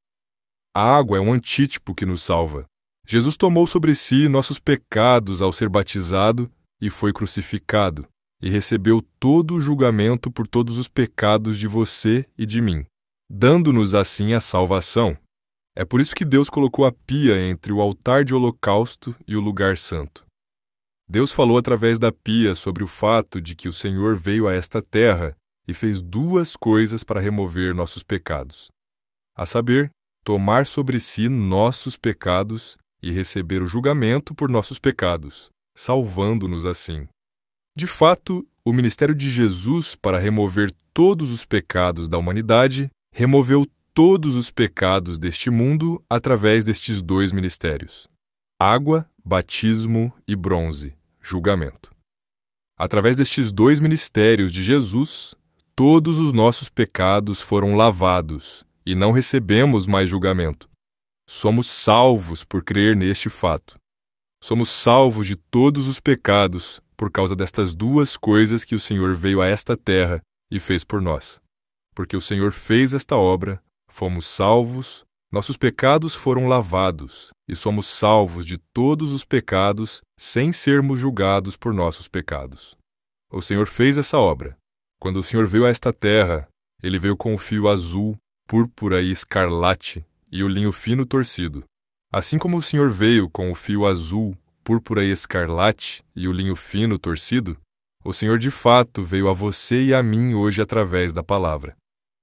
A água é um antítipo que nos salva. Jesus tomou sobre si nossos pecados ao ser batizado e foi crucificado, e recebeu todo o julgamento por todos os pecados de você e de mim, dando-nos assim a salvação. É por isso que Deus colocou a pia entre o altar de holocausto e o lugar santo. Deus falou através da pia sobre o fato de que o Senhor veio a esta terra e fez duas coisas para remover nossos pecados, a saber, tomar sobre si nossos pecados e receber o julgamento por nossos pecados, salvando-nos assim. De fato, o ministério de Jesus para remover todos os pecados da humanidade removeu todos os pecados deste mundo através destes dois ministérios: água, batismo e bronze, julgamento. Através destes dois ministérios de Jesus, todos os nossos pecados foram lavados e não recebemos mais julgamento. Somos salvos por crer neste fato. Somos salvos de todos os pecados por causa destas duas coisas que o Senhor veio a esta terra e fez por nós. Porque o Senhor fez esta obra, fomos salvos, nossos pecados foram lavados e somos salvos de todos os pecados sem sermos julgados por nossos pecados. O Senhor fez essa obra. Quando o Senhor veio a esta terra, ele veio com o fio azul, púrpura e escarlate e o linho fino torcido. Assim como o Senhor veio com o fio azul, púrpura e escarlate e o linho fino torcido, o Senhor de fato veio a você e a mim hoje através da palavra.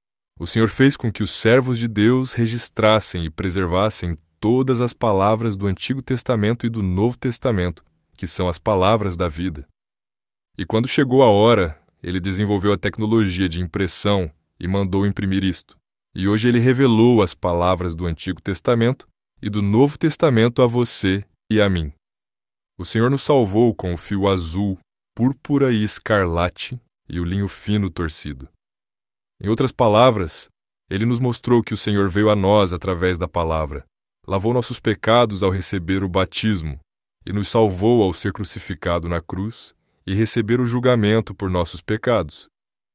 O Senhor fez com que os servos de Deus registrassem e preservassem todas as palavras do Antigo Testamento e do Novo Testamento, que são as palavras da vida. E quando chegou a hora, ele desenvolveu a tecnologia de impressão e mandou imprimir isto. E hoje ele revelou as palavras do Antigo Testamento e do Novo Testamento a você e a mim. O Senhor nos salvou com o fio azul, púrpura e escarlate e o linho fino torcido. Em outras palavras, ele nos mostrou que o Senhor veio a nós através da palavra, lavou nossos pecados ao receber o batismo e nos salvou ao ser crucificado na cruz e receber o julgamento por nossos pecados.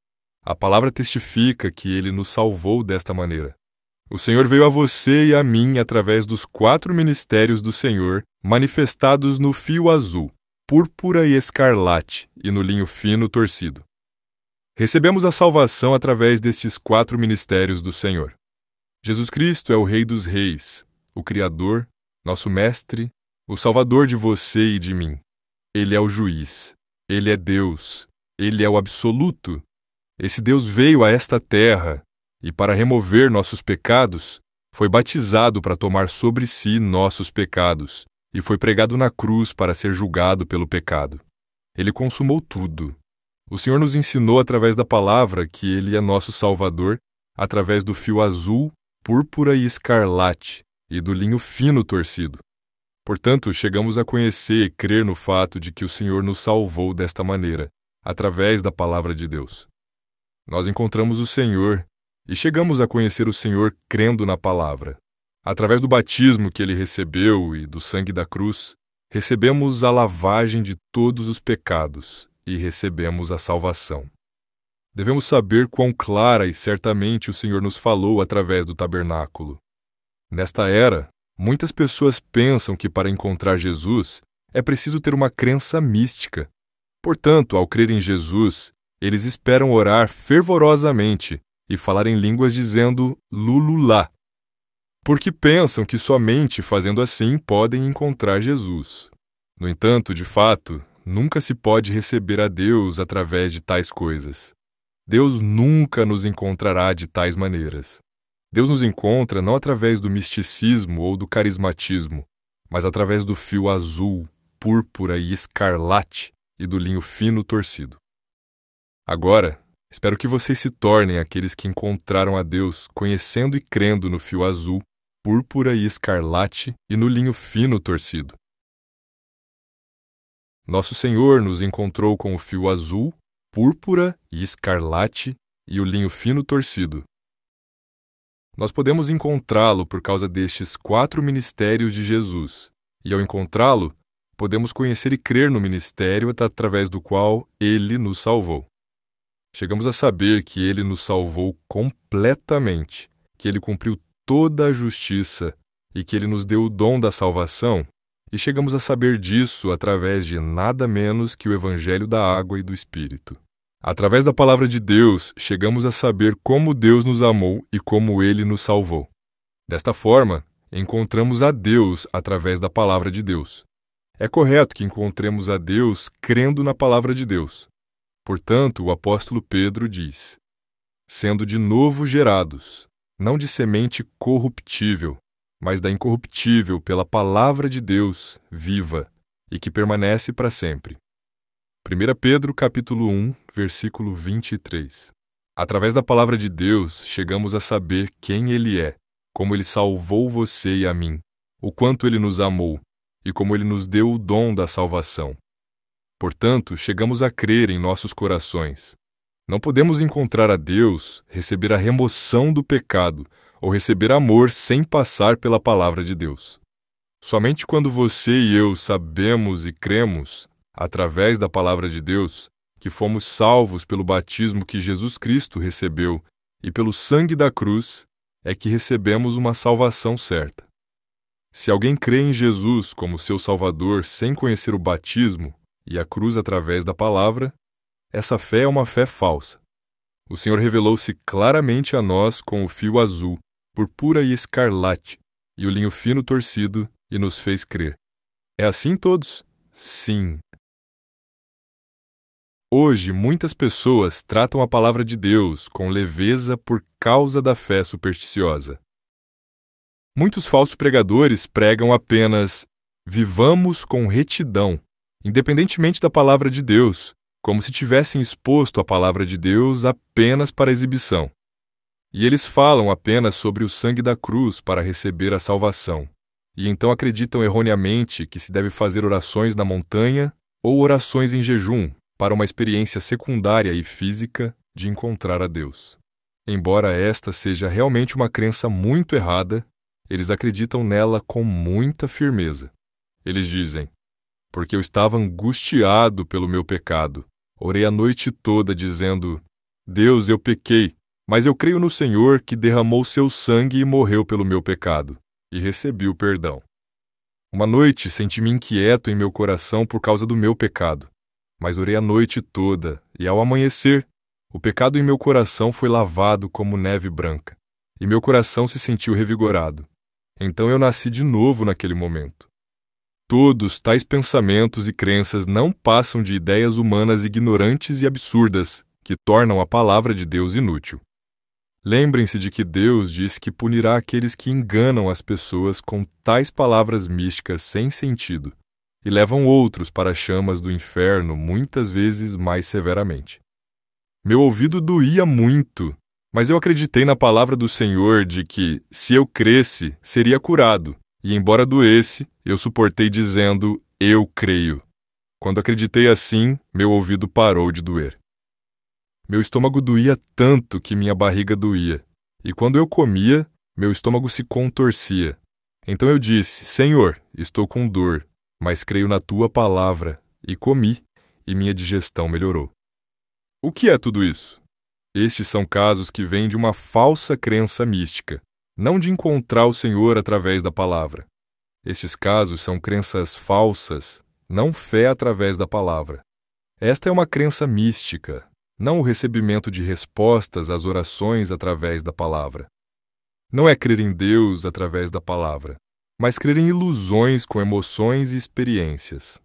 A palavra testifica que ele nos salvou desta maneira. O Senhor veio a você e a mim através dos 4 ministérios do Senhor, manifestados no fio azul, púrpura e escarlate e no linho fino torcido. Recebemos a salvação através destes 4 ministérios do Senhor. Jesus Cristo é o Rei dos Reis, o Criador, nosso Mestre, o Salvador de você e de mim. Ele é o Juiz, Ele é Deus, Ele é o Absoluto. Esse Deus veio a esta terra e, para remover nossos pecados, foi batizado para tomar sobre si nossos pecados e foi pregado na cruz para ser julgado pelo pecado. Ele consumou tudo. O Senhor nos ensinou através da palavra que Ele é nosso Salvador, através do fio azul, púrpura e escarlate e do linho fino torcido. Portanto, chegamos a conhecer e crer no fato de que o Senhor nos salvou desta maneira, através da palavra de Deus. Nós encontramos o Senhor e chegamos a conhecer o Senhor crendo na palavra. Através do batismo que Ele recebeu e do sangue da cruz, recebemos a lavagem de todos os pecados e recebemos a salvação. Devemos saber quão clara e certamente o Senhor nos falou através do tabernáculo. Nesta era, muitas pessoas pensam que para encontrar Jesus é preciso ter uma crença mística. Portanto, ao crer em Jesus, eles esperam orar fervorosamente e falar em línguas dizendo lululá, porque pensam que somente fazendo assim podem encontrar Jesus. No entanto, de fato, nunca se pode receber a Deus através de tais coisas. Deus nunca nos encontrará de tais maneiras. Deus nos encontra não através do misticismo ou do carismatismo, mas através do fio azul, púrpura e escarlate e do linho fino torcido. Agora, espero que vocês se tornem aqueles que encontraram a Deus conhecendo e crendo no fio azul, púrpura e escarlate e no linho fino torcido. Nosso Senhor nos encontrou com o fio azul, púrpura e escarlate e o linho fino torcido. Nós podemos encontrá-lo por causa destes 4 ministérios de Jesus, e ao encontrá-lo, podemos conhecer e crer no ministério através do qual ele nos salvou. Chegamos a saber que ele nos salvou completamente, que ele cumpriu toda a justiça e que ele nos deu o dom da salvação, e chegamos a saber disso através de nada menos que o Evangelho da Água e do Espírito. Através da Palavra de Deus, chegamos a saber como Deus nos amou e como ele nos salvou. Desta forma, encontramos a Deus através da Palavra de Deus. É correto que encontremos a Deus crendo na Palavra de Deus. Portanto, o apóstolo Pedro diz: sendo de novo gerados, não de semente corruptível, mas da incorruptível pela palavra de Deus, viva, e que permanece para sempre. 1 Pedro capítulo 1, versículo 23. Através da palavra de Deus, chegamos a saber quem Ele é, como Ele salvou você e a mim, o quanto Ele nos amou, e como Ele nos deu o dom da salvação. Portanto, chegamos a crer em nossos corações. Não podemos encontrar a Deus, receber a remoção do pecado ou receber amor sem passar pela palavra de Deus. Somente quando você e eu sabemos e cremos, através da palavra de Deus, que fomos salvos pelo batismo que Jesus Cristo recebeu e pelo sangue da cruz, é que recebemos uma salvação certa. Se alguém crê em Jesus como seu Salvador sem conhecer o batismo e a cruz através da palavra, essa fé é uma fé falsa. O Senhor revelou-se claramente a nós com o fio azul, púrpura e escarlate, e o linho fino torcido, e nos fez crer. É assim todos? Sim. Hoje, muitas pessoas tratam a palavra de Deus com leveza por causa da fé supersticiosa. Muitos falsos pregadores pregam apenas "vivamos com retidão", independentemente da palavra de Deus, como se tivessem exposto a palavra de Deus apenas para exibição. E eles falam apenas sobre o sangue da cruz para receber a salvação, e então acreditam erroneamente que se deve fazer orações na montanha ou orações em jejum para uma experiência secundária e física de encontrar a Deus. Embora esta seja realmente uma crença muito errada, eles acreditam nela com muita firmeza. Eles dizem: porque eu estava angustiado pelo meu pecado. Orei a noite toda dizendo: Deus, eu pequei, mas eu creio no Senhor que derramou seu sangue e morreu pelo meu pecado, e recebi o perdão. Uma noite senti-me inquieto em meu coração por causa do meu pecado, mas orei a noite toda, e ao amanhecer, o pecado em meu coração foi lavado como neve branca, e meu coração se sentiu revigorado. Então eu nasci de novo naquele momento. Todos tais pensamentos e crenças não passam de ideias humanas ignorantes e absurdas que tornam a palavra de Deus inútil. Lembrem-se de que Deus disse que punirá aqueles que enganam as pessoas com tais palavras místicas sem sentido e levam outros para as chamas do inferno muitas vezes mais severamente. Meu ouvido doía muito, mas eu acreditei na palavra do Senhor de que, se eu cresce, seria curado. E embora doesse, eu suportei dizendo: eu creio. Quando acreditei assim, meu ouvido parou de doer. Meu estômago doía tanto que minha barriga doía. E quando eu comia, meu estômago se contorcia. Então eu disse: Senhor, estou com dor, mas creio na tua palavra. E comi, e minha digestão melhorou. O que é tudo isso? Estes são casos que vêm de uma falsa crença mística, não de encontrar o Senhor através da palavra. Estes casos são crenças falsas, não fé através da palavra. Esta é uma crença mística, não o recebimento de respostas às orações através da palavra. Não é crer em Deus através da palavra, mas crer em ilusões com emoções e experiências.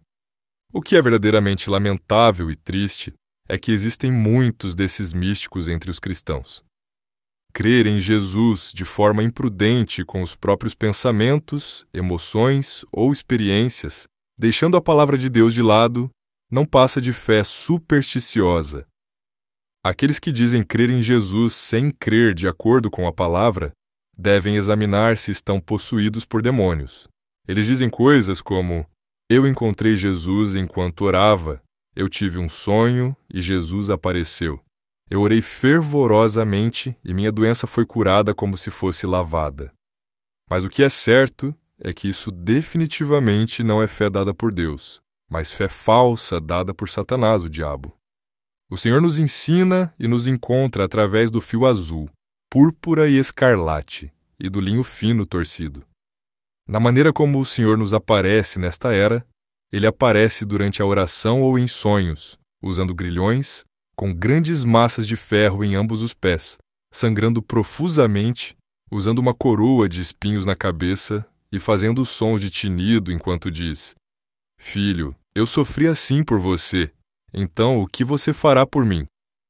O que é verdadeiramente lamentável e triste é que existem muitos desses místicos entre os cristãos. crer em Jesus de forma imprudente com os próprios pensamentos, emoções ou experiências, deixando a palavra de Deus de lado, não passa de fé supersticiosa. Aqueles que dizem crer em Jesus sem crer de acordo com a palavra devem examinar se estão possuídos por demônios. Eles dizem coisas como: eu encontrei Jesus enquanto orava, eu tive um sonho e Jesus apareceu. Eu orei fervorosamente e minha doença foi curada como se fosse lavada. Mas o que é certo é que isso definitivamente não é fé dada por Deus, mas fé falsa dada por Satanás, o diabo. O Senhor nos ensina e nos encontra através do fio azul, púrpura e escarlate, e do linho fino torcido. Na maneira como o Senhor nos aparece nesta era, Ele aparece durante a oração ou em sonhos, usando grilhões, com grandes massas de ferro em ambos os pés, sangrando profusamente, usando uma coroa de espinhos na cabeça e fazendo sons de tinido enquanto diz: Filho, eu sofri assim por você, então o que você fará por mim?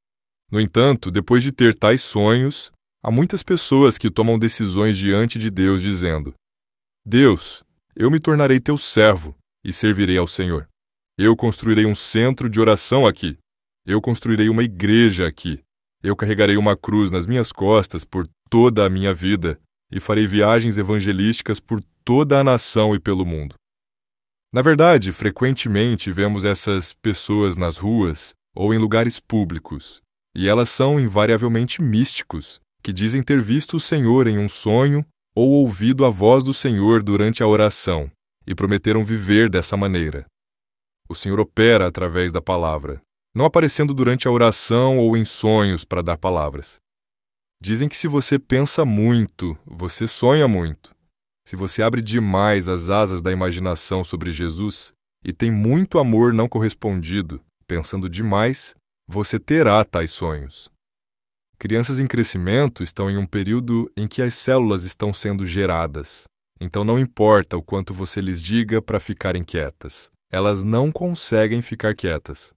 No entanto, depois de ter tais sonhos, há muitas pessoas que tomam decisões diante de Deus dizendo: Deus, eu me tornarei teu servo e servirei ao Senhor. Eu construirei um centro de oração aqui. Eu construirei uma igreja aqui. Eu carregarei uma cruz nas minhas costas por toda a minha vida e farei viagens evangelísticas por toda a nação e pelo mundo. Na verdade, frequentemente vemos essas pessoas nas ruas ou em lugares públicos, e elas são invariavelmente místicos, que dizem ter visto o Senhor em um sonho ou ouvido a voz do Senhor durante a oração, e prometeram viver dessa maneira. O Senhor opera através da palavra, não aparecendo durante a oração ou em sonhos para dar palavras. Dizem que se você pensa muito, você sonha muito. Se você abre demais as asas da imaginação sobre Jesus e tem muito amor não correspondido, pensando demais, você terá tais sonhos. Crianças em crescimento estão em um período em que as células estão sendo geradas. Então não importa o quanto você lhes diga para ficarem quietas. Elas não conseguem ficar quietas.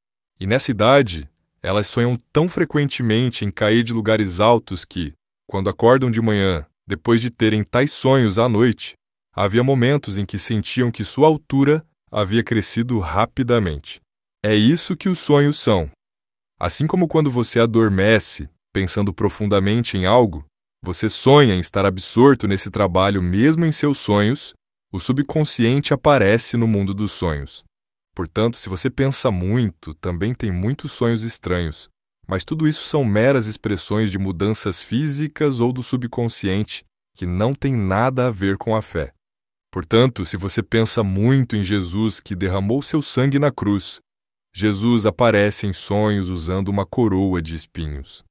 E nessa idade, elas sonham tão frequentemente em cair de lugares altos que, quando acordam de manhã, depois de terem tais sonhos à noite, havia momentos em que sentiam que sua altura havia crescido rapidamente. É isso que os sonhos são. Assim como quando você adormece, pensando profundamente em algo, você sonha em estar absorto nesse trabalho mesmo em seus sonhos, o subconsciente aparece no mundo dos sonhos. Portanto, se você pensa muito, também tem muitos sonhos estranhos, mas tudo isso são meras expressões de mudanças físicas ou do subconsciente que não tem nada a ver com a fé. Portanto, se você pensa muito em Jesus que derramou seu sangue na cruz, Jesus aparece em sonhos usando uma coroa de espinhos.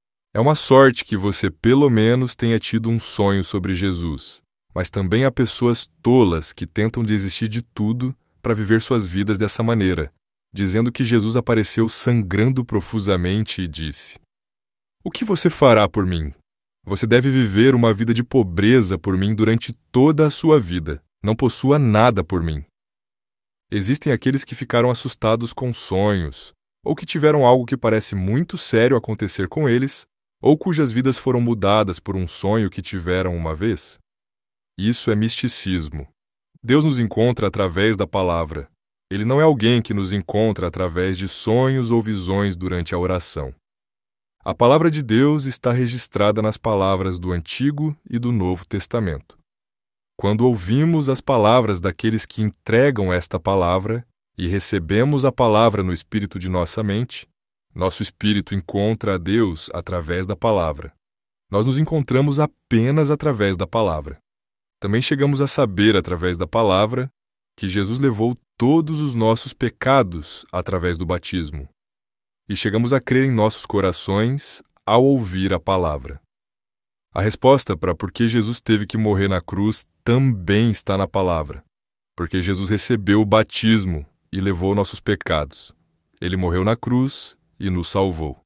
É uma sorte que você pelo menos tenha tido um sonho sobre Jesus, mas também há pessoas tolas que tentam desistir de tudo para viver suas vidas dessa maneira, dizendo que Jesus apareceu sangrando profusamente e disse: O que você fará por mim? Você deve viver uma vida de pobreza por mim durante toda a sua vida. Não possua nada por mim. Existem aqueles que ficaram assustados com sonhos, ou que tiveram algo que parece muito sério acontecer com eles, ou cujas vidas foram mudadas por um sonho que tiveram uma vez. Isso é misticismo. Deus nos encontra através da palavra. Ele não é alguém que nos encontra através de sonhos ou visões durante a oração. A palavra de Deus está registrada nas palavras do Antigo e do Novo Testamento. Quando ouvimos as palavras daqueles que entregam esta palavra e recebemos a palavra no espírito de nossa mente, nosso espírito encontra a Deus através da palavra. Nós nos encontramos apenas através da palavra. Também chegamos a saber através da palavra que Jesus levou todos os nossos pecados através do batismo. E chegamos a crer em nossos corações ao ouvir a palavra. A resposta para por que Jesus teve que morrer na cruz também está na palavra. Porque Jesus recebeu o batismo e levou nossos pecados. Ele morreu na cruz e nos salvou.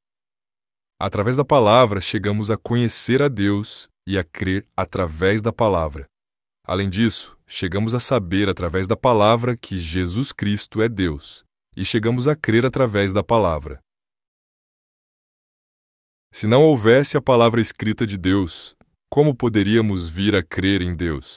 Através da palavra, chegamos a conhecer a Deus e a crer através da palavra. Além disso, chegamos a saber através da palavra que Jesus Cristo é Deus, e chegamos a crer através da palavra. Se não houvesse a palavra escrita de Deus, como poderíamos vir a crer em Deus?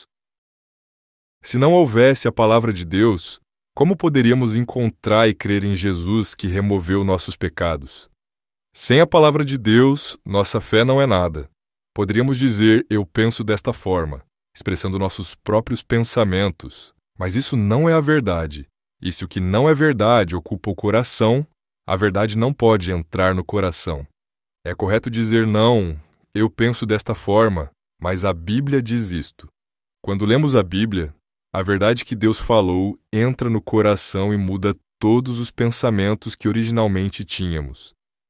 Se não houvesse a palavra de Deus, como poderíamos encontrar e crer em Jesus que removeu nossos pecados? Sem a palavra de Deus, nossa fé não é nada. Poderíamos dizer, eu penso desta forma, expressando nossos próprios pensamentos, mas isso não é a verdade. E se o que não é verdade ocupa o coração, a verdade não pode entrar no coração. É correto dizer não, eu penso desta forma, mas a Bíblia diz isto. Quando lemos a Bíblia, a verdade que Deus falou entra no coração e muda todos os pensamentos que originalmente tínhamos.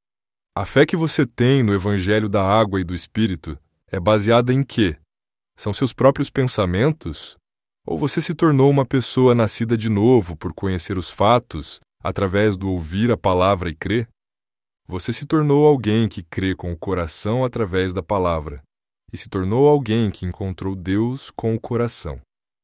A fé que você tem no Evangelho da Água e do Espírito é baseada em quê? São seus próprios pensamentos? Ou você se tornou uma pessoa nascida de novo por conhecer os fatos, através do ouvir a palavra e crer? Você se tornou alguém que crê com o coração através da palavra, e se tornou alguém que encontrou Deus com o coração.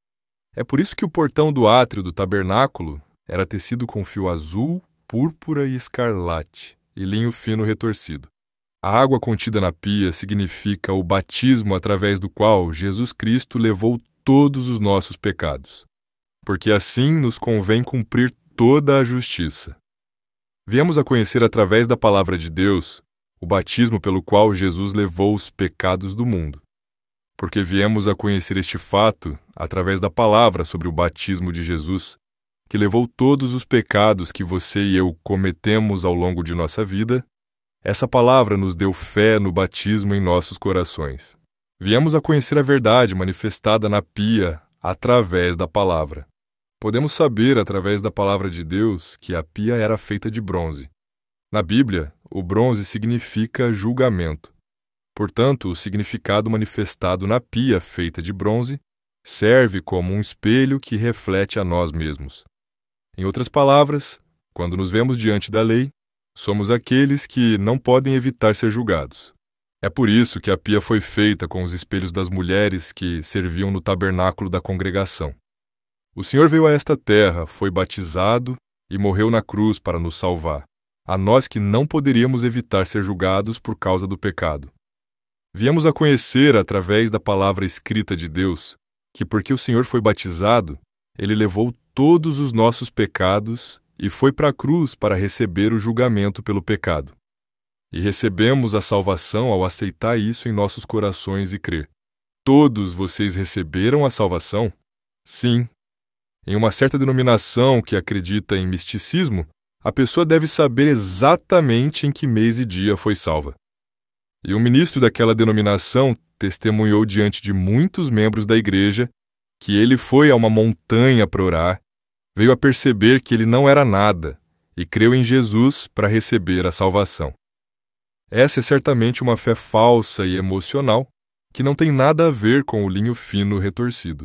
É por isso que o portão do átrio do tabernáculo era tecido com fio azul, púrpura e escarlate, e linho fino retorcido. A água contida na pia significa o batismo através do qual Jesus Cristo levou todos os nossos pecados, porque assim nos convém cumprir toda a justiça. Viemos a conhecer através da palavra de Deus o batismo pelo qual Jesus levou os pecados do mundo. Porque viemos a conhecer este fato através da palavra sobre o batismo de Jesus, que levou todos os pecados que você e eu cometemos ao longo de nossa vida, essa palavra nos deu fé no batismo em nossos corações. Viemos a conhecer a verdade manifestada na pia através da palavra. Podemos saber, através da palavra de Deus, que a pia era feita de bronze. Na Bíblia, o bronze significa julgamento. Portanto, o significado manifestado na pia feita de bronze serve como um espelho que reflete a nós mesmos. Em outras palavras, quando nos vemos diante da lei, somos aqueles que não podem evitar ser julgados. É por isso que a pia foi feita com os espelhos das mulheres que serviam no tabernáculo da congregação. O Senhor veio a esta terra, foi batizado e morreu na cruz para nos salvar, a nós que não poderíamos evitar ser julgados por causa do pecado. Viemos a conhecer, através da palavra escrita de Deus, que porque o Senhor foi batizado, Ele levou todos os nossos pecados e foi para a cruz para receber o julgamento pelo pecado. E recebemos a salvação ao aceitar isso em nossos corações e crer. Todos vocês receberam a salvação? Sim. Em uma certa denominação que acredita em misticismo, a pessoa deve saber exatamente em que mês e dia foi salva. E um ministro daquela denominação testemunhou diante de muitos membros da igreja que ele foi a uma montanha para orar, veio a perceber que ele não era nada e creu em Jesus para receber a salvação. Essa é certamente uma fé falsa e emocional que não tem nada a ver com o linho fino retorcido.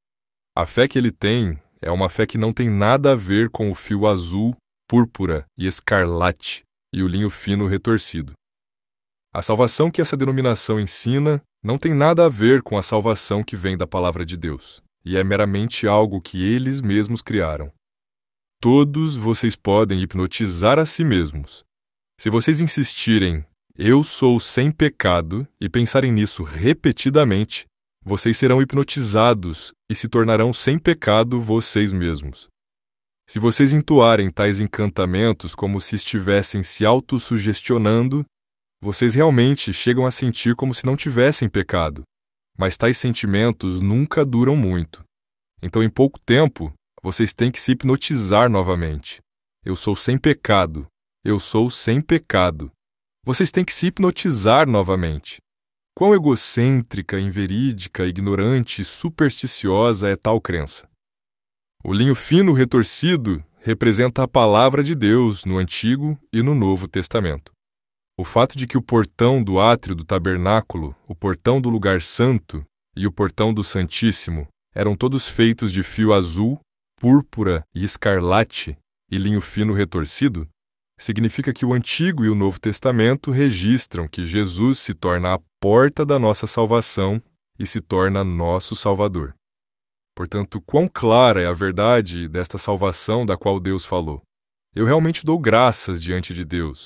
A fé que ele tem é uma fé que não tem nada a ver com o fio azul, púrpura e escarlate e o linho fino retorcido. A salvação que essa denominação ensina não tem nada a ver com a salvação que vem da palavra de Deus, e é meramente algo que eles mesmos criaram. Todos vocês podem hipnotizar a si mesmos. Se vocês insistirem, eu sou sem pecado, e pensarem nisso repetidamente, vocês serão hipnotizados e se tornarão sem pecado vocês mesmos. Se vocês entoarem tais encantamentos como se estivessem se autossugestionando, vocês realmente chegam a sentir como se não tivessem pecado, mas tais sentimentos nunca duram muito. Então, em pouco tempo, vocês têm que se hipnotizar novamente. Eu sou sem pecado. Eu sou sem pecado. Vocês têm que se hipnotizar novamente. Quão egocêntrica, inverídica, ignorante e supersticiosa é tal crença? O linho fino retorcido representa a palavra de Deus no Antigo e no Novo Testamento. O fato de que o portão do átrio do tabernáculo, o portão do lugar santo e o portão do Santíssimo eram todos feitos de fio azul, púrpura e escarlate e linho fino retorcido, significa que o Antigo e o Novo Testamento registram que Jesus se torna a porta da nossa salvação e se torna nosso Salvador. Portanto, quão clara é a verdade desta salvação da qual Deus falou? Eu realmente dou graças diante de Deus.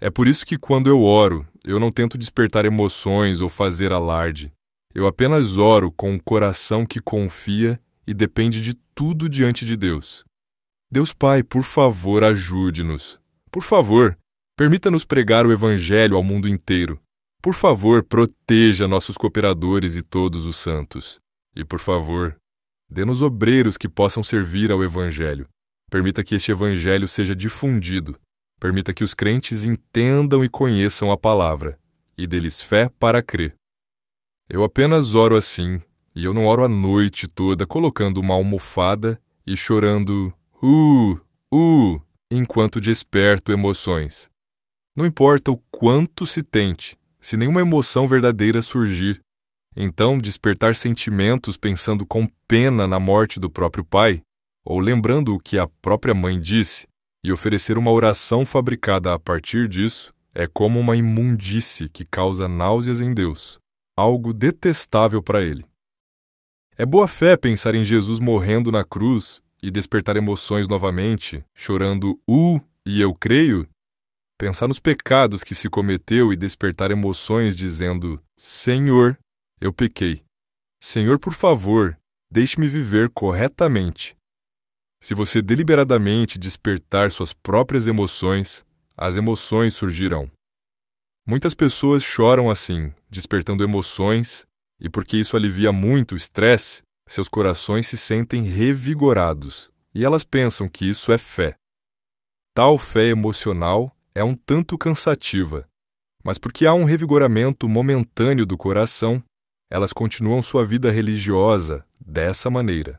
É por isso que quando eu oro, eu não tento despertar emoções ou fazer alarde. Eu apenas oro com um coração que confia e depende de tudo diante de Deus. Deus Pai, por favor, ajude-nos. Por favor, permita-nos pregar o Evangelho ao mundo inteiro. Por favor, proteja nossos cooperadores e todos os santos. E, por favor, dê-nos obreiros que possam servir ao Evangelho. Permita que este Evangelho seja difundido. Permita que os crentes entendam e conheçam a palavra, e dê-lhes fé para crer. Eu apenas oro assim, e eu não oro a noite toda colocando uma almofada e chorando enquanto desperto emoções. Não importa o quanto se tente, se nenhuma emoção verdadeira surgir, então despertar sentimentos pensando com pena na morte do próprio pai, ou lembrando o que a própria mãe disse, e oferecer uma oração fabricada a partir disso, é como uma imundície que causa náuseas em Deus, algo detestável para ele. É boa fé pensar em Jesus morrendo na cruz e despertar emoções novamente, chorando e eu creio? Pensar nos pecados que se cometeu e despertar emoções dizendo: Senhor, eu pequei. Senhor, por favor, deixe-me viver corretamente. Se você deliberadamente despertar suas próprias emoções, as emoções surgirão. Muitas pessoas choram assim, despertando emoções, e porque isso alivia muito o estresse, seus corações se sentem revigorados, e elas pensam que isso é fé. Tal fé emocional é um tanto cansativa, mas porque há um revigoramento momentâneo do coração, elas continuam sua vida religiosa dessa maneira.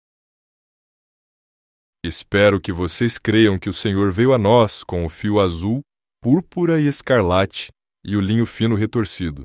Espero que vocês creiam que o Senhor veio a nós com o fio azul, púrpura e escarlate e o linho fino retorcido.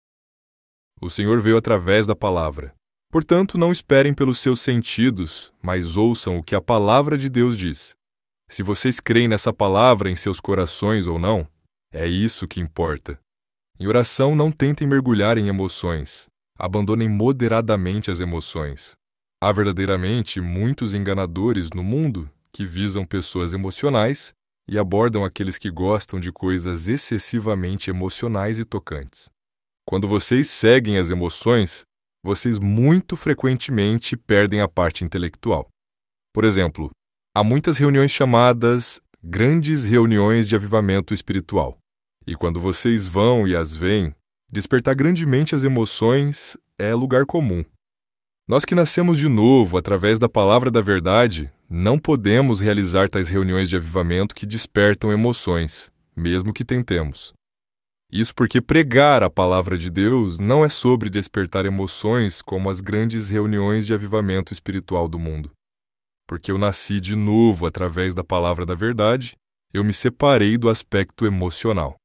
O Senhor veio através da palavra. Portanto, não esperem pelos seus sentidos, mas ouçam o que a palavra de Deus diz. Se vocês creem nessa palavra em seus corações ou não, é isso que importa. Em oração, não tentem mergulhar em emoções. Abandonem moderadamente as emoções. Há verdadeiramente muitos enganadores no mundo que visam pessoas emocionais e abordam aqueles que gostam de coisas excessivamente emocionais e tocantes. Quando vocês seguem as emoções, vocês muito frequentemente perdem a parte intelectual. Por exemplo, há muitas reuniões chamadas grandes reuniões de avivamento espiritual. E quando vocês vão e as veem, despertar grandemente as emoções é lugar comum. Nós que nascemos de novo através da palavra da verdade, não podemos realizar tais reuniões de avivamento que despertam emoções, mesmo que tentemos. Isso porque pregar a palavra de Deus não é sobre despertar emoções como as grandes reuniões de avivamento espiritual do mundo. Porque eu nasci de novo através da palavra da verdade, eu me separei do aspecto emocional.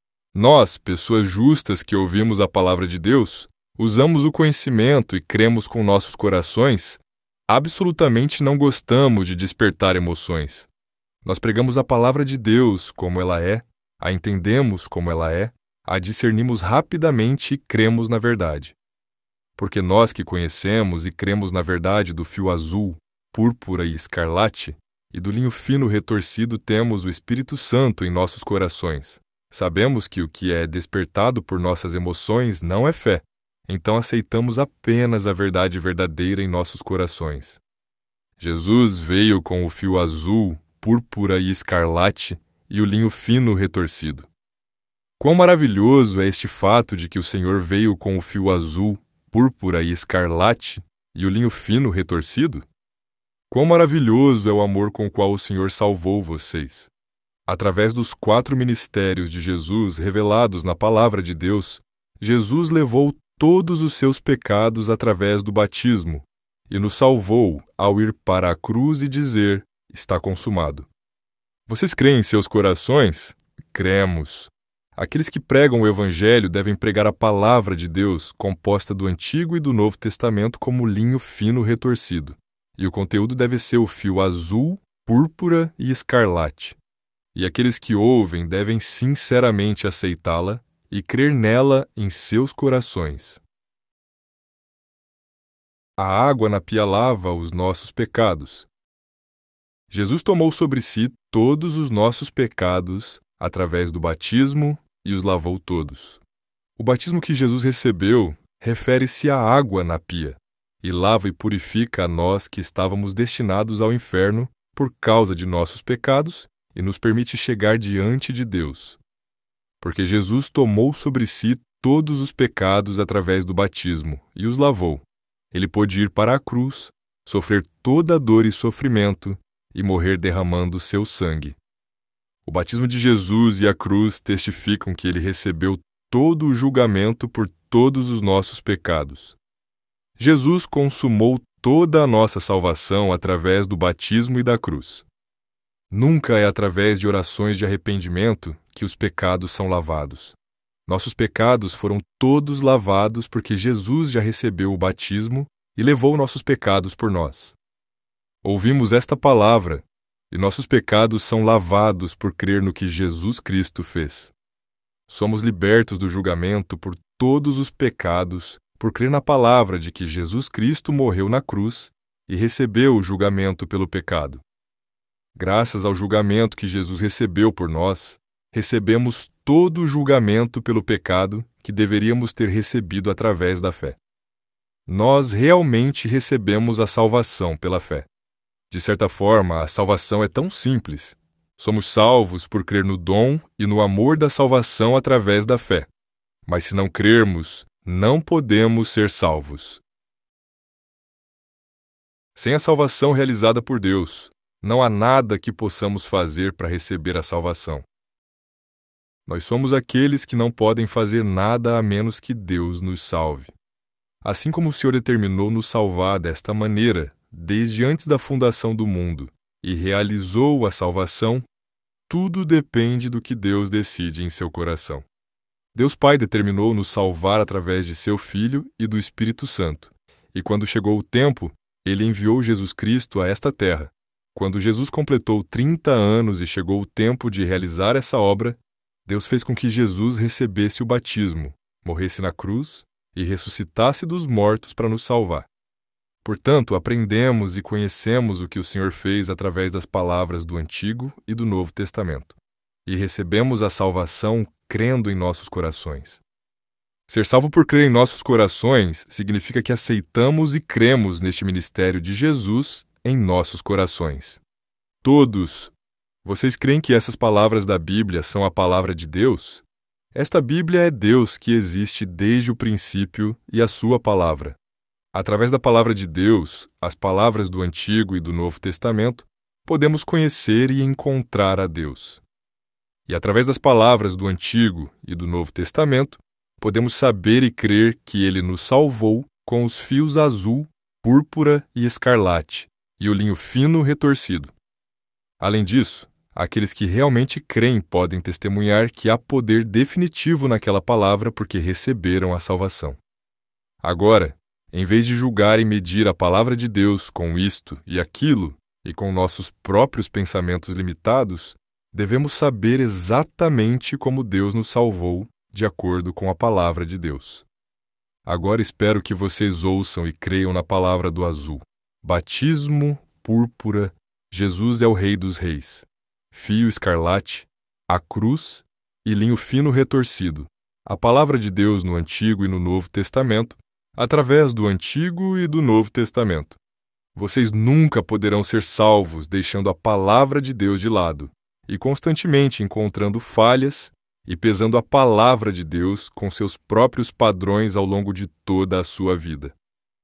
Nós, pessoas justas que ouvimos a palavra de Deus, usamos o conhecimento e cremos com nossos corações, absolutamente não gostamos de despertar emoções. Nós pregamos a palavra de Deus como ela é, a entendemos como ela é, a discernimos rapidamente e cremos na verdade. Porque nós que conhecemos e cremos na verdade do fio azul, púrpura e escarlate, e do linho fino retorcido temos o Espírito Santo em nossos corações. Sabemos que o que é despertado por nossas emoções não é fé, então aceitamos apenas a verdade verdadeira em nossos corações. Jesus veio com o fio azul, púrpura e escarlate e o linho fino retorcido. Quão maravilhoso é este fato de que o Senhor veio com o fio azul, púrpura e escarlate e o linho fino retorcido? Quão maravilhoso é o amor com o qual o Senhor salvou vocês. Através dos 4 ministérios de Jesus revelados na palavra de Deus, Jesus levou todos os seus pecados através do batismo e nos salvou ao ir para a cruz e dizer: está consumado. Vocês creem em seus corações? Cremos. Aqueles que pregam o Evangelho devem pregar a palavra de Deus, composta do Antigo e do Novo Testamento como linho fino retorcido. E o conteúdo deve ser o fio azul, púrpura e escarlate. E aqueles que ouvem devem sinceramente aceitá-la e crer nela em seus corações. A água na pia lava os nossos pecados. Jesus tomou sobre si todos os nossos pecados através do batismo, e os lavou todos. O batismo que Jesus recebeu refere-se à água na pia, e lava e purifica a nós que estávamos destinados ao inferno por causa de nossos pecados e nos permite chegar diante de Deus. Porque Jesus tomou sobre si todos os pecados através do batismo e os lavou. Ele pôde ir para a cruz, sofrer toda a dor e sofrimento e morrer derramando seu sangue. O batismo de Jesus e a cruz testificam que ele recebeu todo o julgamento por todos os nossos pecados. Jesus consumou toda a nossa salvação através do batismo e da cruz. Nunca é através de orações de arrependimento que os pecados são lavados. Nossos pecados foram todos lavados porque Jesus já recebeu o batismo e levou nossos pecados por nós. Ouvimos esta palavra, e nossos pecados são lavados por crer no que Jesus Cristo fez. Somos libertos do julgamento por todos os pecados por crer na palavra de que Jesus Cristo morreu na cruz e recebeu o julgamento pelo pecado. Graças ao julgamento que Jesus recebeu por nós, recebemos todo o julgamento pelo pecado que deveríamos ter recebido através da fé. Nós realmente recebemos a salvação pela fé. De certa forma, a salvação é tão simples. Somos salvos por crer no dom e no amor da salvação através da fé. Mas se não crermos, não podemos ser salvos. Sem a salvação realizada por Deus, não há nada que possamos fazer para receber a salvação. Nós somos aqueles que não podem fazer nada a menos que Deus nos salve. Assim como o Senhor determinou nos salvar desta maneira, desde antes da fundação do mundo, e realizou a salvação, tudo depende do que Deus decide em seu coração. Deus Pai determinou nos salvar através de seu Filho e do Espírito Santo, e quando chegou o tempo, ele enviou Jesus Cristo a esta terra. Quando Jesus completou 30 anos e chegou o tempo de realizar essa obra, Deus fez com que Jesus recebesse o batismo, morresse na cruz e ressuscitasse dos mortos para nos salvar. Portanto, aprendemos e conhecemos o que o Senhor fez através das palavras do Antigo e do Novo Testamento, e recebemos a salvação crendo em nossos corações. Ser salvo por crer em nossos corações significa que aceitamos e cremos neste ministério de Jesus em nossos corações. Todos! Vocês creem que essas palavras da Bíblia são a palavra de Deus? Esta Bíblia é Deus que existe desde o princípio e a sua palavra. Através da palavra de Deus, as palavras do Antigo e do Novo Testamento, podemos conhecer e encontrar a Deus. E através das palavras do Antigo e do Novo Testamento, podemos saber e crer que Ele nos salvou com os fios azul, púrpura e escarlate, e o linho fino retorcido. Além disso, aqueles que realmente creem podem testemunhar que há poder definitivo naquela palavra porque receberam a salvação. Agora, em vez de julgar e medir a palavra de Deus com isto e aquilo, e com nossos próprios pensamentos limitados, devemos saber exatamente como Deus nos salvou, de acordo com a palavra de Deus. Agora espero que vocês ouçam e creiam na palavra do azul. Batismo, púrpura, Jesus é o Rei dos Reis. Fio escarlate, a cruz e linho fino retorcido. A palavra de Deus no Antigo e no Novo Testamento, através do Antigo e do Novo Testamento. Vocês nunca poderão ser salvos deixando a palavra de Deus de lado e constantemente encontrando falhas e pesando a palavra de Deus com seus próprios padrões ao longo de toda a sua vida.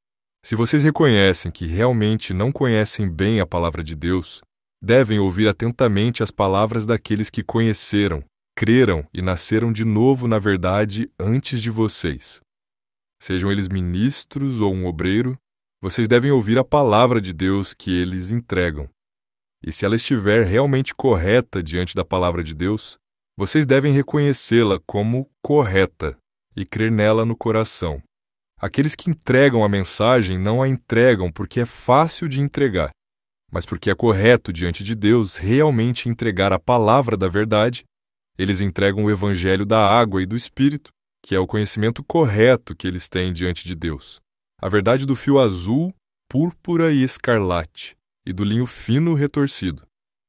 Se vocês reconhecem que realmente não conhecem bem a palavra de Deus, devem ouvir atentamente as palavras daqueles que conheceram, creram e nasceram de novo na verdade antes de vocês. Sejam eles ministros ou um obreiro, vocês devem ouvir a palavra de Deus que eles entregam. E se ela estiver realmente correta diante da palavra de Deus, vocês devem reconhecê-la como correta e crer nela no coração. Aqueles que entregam a mensagem não a entregam porque é fácil de entregar, mas porque é correto diante de Deus realmente entregar a palavra da verdade. Eles entregam o evangelho da água e do Espírito, que é o conhecimento correto que eles têm diante de Deus. A verdade do fio azul, púrpura e escarlate, e do linho fino retorcido.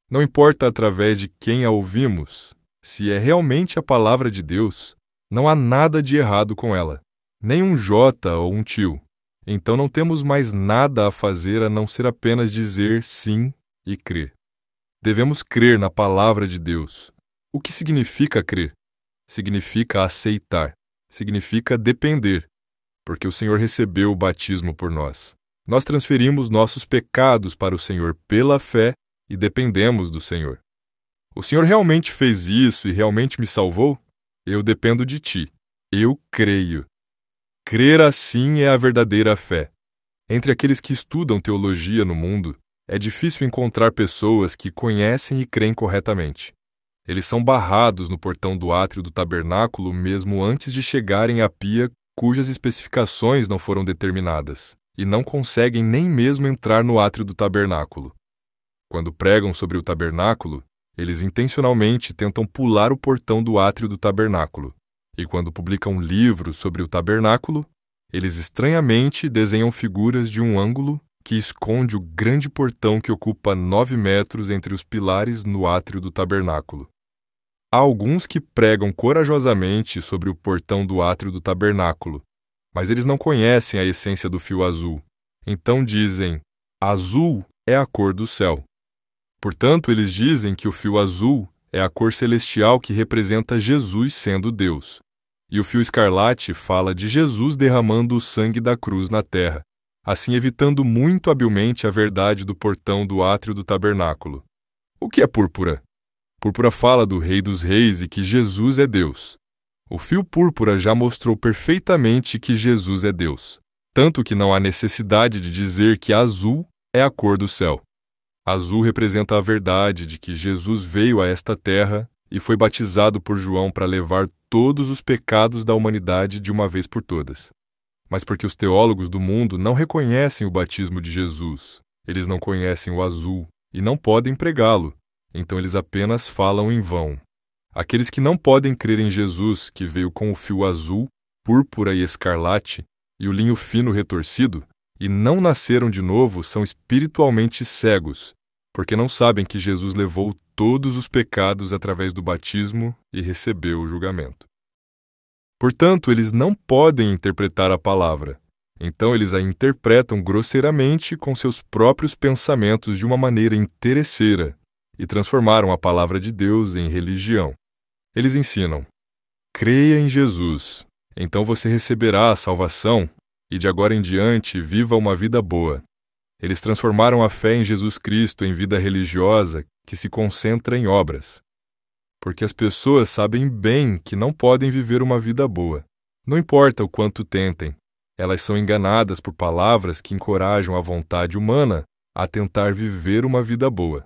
Não importa através de quem a ouvimos, se é realmente a palavra de Deus, não há nada de errado com ela, nem um jota ou um tio. Então não temos mais nada a fazer a não ser apenas dizer sim e crer. Devemos crer na palavra de Deus. O que significa crer? Significa aceitar, significa depender, porque o Senhor recebeu o batismo por nós. Nós transferimos nossos pecados para o Senhor pela fé e dependemos do Senhor. O Senhor realmente fez isso e realmente me salvou? Eu dependo de ti. Eu creio. Crer assim é a verdadeira fé. Entre aqueles que estudam teologia no mundo, é difícil encontrar pessoas que conhecem e creem corretamente. Eles são barrados no portão do átrio do tabernáculo mesmo antes de chegarem à pia cujas especificações não foram determinadas, e não conseguem nem mesmo entrar no átrio do tabernáculo. Quando pregam sobre o tabernáculo, eles intencionalmente tentam pular o portão do átrio do tabernáculo, e quando publicam livros sobre o tabernáculo, eles estranhamente desenham figuras de um ângulo que esconde o grande portão que ocupa 9 metros entre os pilares no átrio do tabernáculo. Há alguns que pregam corajosamente sobre o portão do átrio do tabernáculo, mas eles não conhecem a essência do fio azul. Então dizem, azul é a cor do céu. Portanto, eles dizem que o fio azul é a cor celestial que representa Jesus sendo Deus. E o fio escarlate fala de Jesus derramando o sangue da cruz na terra, assim evitando muito habilmente a verdade do portão do átrio do tabernáculo. O que é púrpura? Púrpura fala do Rei dos Reis e que Jesus é Deus. O fio púrpura já mostrou perfeitamente que Jesus é Deus, tanto que não há necessidade de dizer que azul é a cor do céu. Azul representa a verdade de que Jesus veio a esta terra e foi batizado por João para levar todos os pecados da humanidade de uma vez por todas. Mas porque os teólogos do mundo não reconhecem o batismo de Jesus, eles não conhecem o azul e não podem pregá-lo, então eles apenas falam em vão. Aqueles que não podem crer em Jesus, que veio com o fio azul, púrpura e escarlate, e o linho fino retorcido, e não nasceram de novo, são espiritualmente cegos, porque não sabem que Jesus levou todos os pecados através do batismo e recebeu o julgamento. Portanto, eles não podem interpretar a palavra, então eles a interpretam grosseiramente com seus próprios pensamentos de uma maneira interesseira, e transformaram a palavra de Deus em religião. Eles ensinam, creia em Jesus, então você receberá a salvação, e de agora em diante viva uma vida boa. Eles transformaram a fé em Jesus Cristo em vida religiosa que se concentra em obras. Porque as pessoas sabem bem que não podem viver uma vida boa. Não importa o quanto tentem, elas são enganadas por palavras que encorajam a vontade humana a tentar viver uma vida boa.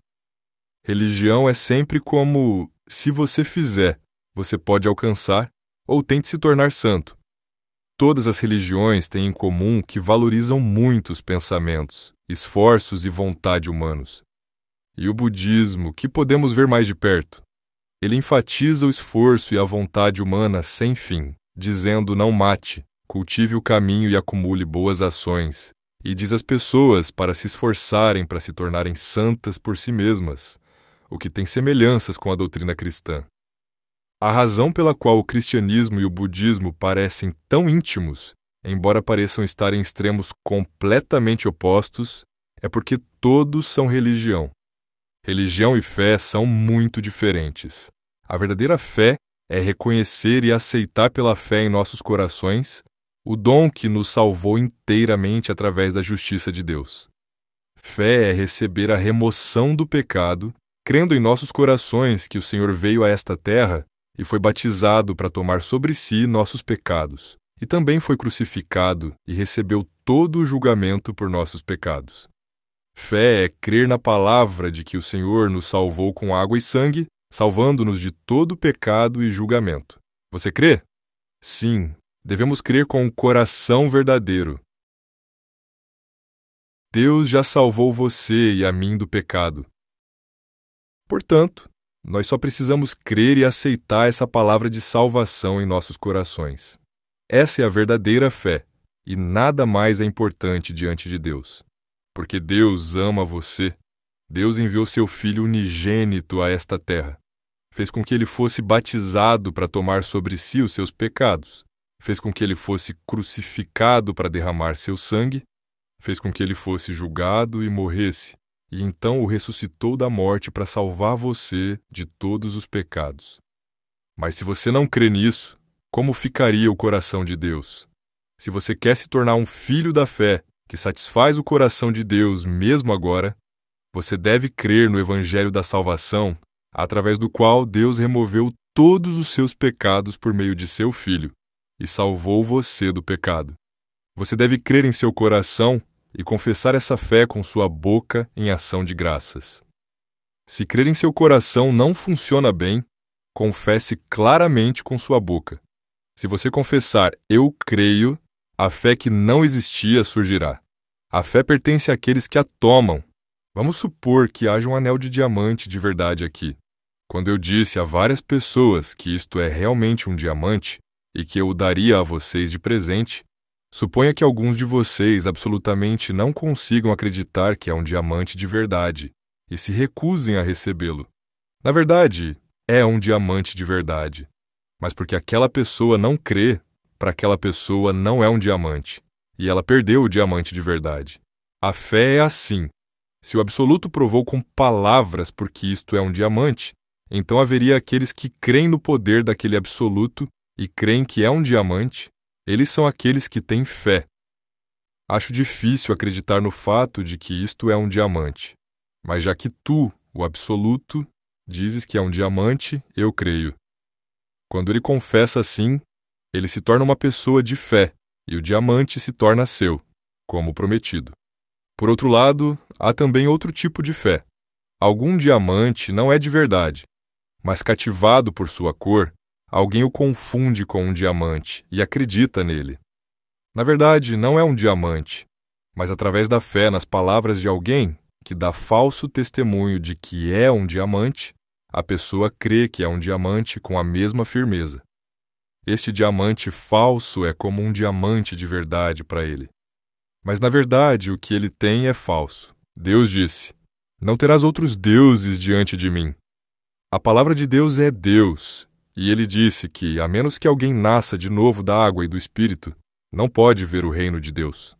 Religião é sempre como, se você fizer, você pode alcançar, ou tente se tornar santo. Todas as religiões têm em comum que valorizam muito os pensamentos, esforços e vontade humanos. E o budismo, que podemos ver mais de perto? Ele enfatiza o esforço e a vontade humana sem fim, dizendo não mate, cultive o caminho e acumule boas ações, e diz às pessoas para se esforçarem para se tornarem santas por si mesmas, o que tem semelhanças com a doutrina cristã. A razão pela qual o cristianismo e o budismo parecem tão íntimos, embora pareçam estar em extremos completamente opostos, é porque todos são religião. Religião e fé são muito diferentes. A verdadeira fé é reconhecer e aceitar pela fé em nossos corações o dom que nos salvou inteiramente através da justiça de Deus. Fé é receber a remoção do pecado, crendo em nossos corações que o Senhor veio a esta terra e foi batizado para tomar sobre si nossos pecados, e também foi crucificado e recebeu todo o julgamento por nossos pecados. Fé é crer na palavra de que o Senhor nos salvou com água e sangue, salvando-nos de todo pecado e julgamento. Você crê? Sim, devemos crer com o coração verdadeiro. Deus já salvou você e a mim do pecado. Portanto, nós só precisamos crer e aceitar essa palavra de salvação em nossos corações. Essa é a verdadeira fé, e nada mais é importante diante de Deus. Porque Deus ama você, Deus enviou seu Filho unigênito a esta terra. Fez com que ele fosse batizado para tomar sobre si os seus pecados. Fez com que ele fosse crucificado para derramar seu sangue. Fez com que ele fosse julgado e morresse. E então o ressuscitou da morte para salvar você de todos os pecados. Mas se você não crê nisso, como ficaria o coração de Deus? Se você quer se tornar um filho da fé que satisfaz o coração de Deus mesmo agora, você deve crer no Evangelho da Salvação, através do qual Deus removeu todos os seus pecados por meio de seu Filho e salvou você do pecado. Você deve crer em seu coração e confessar essa fé com sua boca em ação de graças. Se crer em seu coração não funciona bem, confesse claramente com sua boca. Se você confessar "eu creio", a fé que não existia surgirá. A fé pertence àqueles que a tomam. Vamos supor que haja um anel de diamante de verdade aqui. Quando eu disse a várias pessoas que isto é realmente um diamante e que eu o daria a vocês de presente, suponha que alguns de vocês absolutamente não consigam acreditar que é um diamante de verdade e se recusem a recebê-lo. Na verdade, é um diamante de verdade, mas porque aquela pessoa não crê, para aquela pessoa não é um diamante, e ela perdeu o diamante de verdade. A fé é assim. Se o absoluto provou com palavras porque isto é um diamante, então haveria aqueles que creem no poder daquele absoluto e creem que é um diamante. Eles são aqueles que têm fé. Acho difícil acreditar no fato de que isto é um diamante, mas já que tu, o absoluto, dizes que é um diamante, eu creio. Quando ele confessa assim, ele se torna uma pessoa de fé e o diamante se torna seu, como prometido. Por outro lado, há também outro tipo de fé. Algum diamante não é de verdade, mas cativado por sua cor, alguém o confunde com um diamante e acredita nele. Na verdade, não é um diamante, mas através da fé nas palavras de alguém que dá falso testemunho de que é um diamante, a pessoa crê que é um diamante com a mesma firmeza. Este diamante falso é como um diamante de verdade para ele. Mas na verdade o que ele tem é falso. Deus disse: "Não terás outros deuses diante de mim." A palavra de Deus é Deus, e ele disse que, a menos que alguém nasça de novo da água e do Espírito, não pode ver o reino de Deus.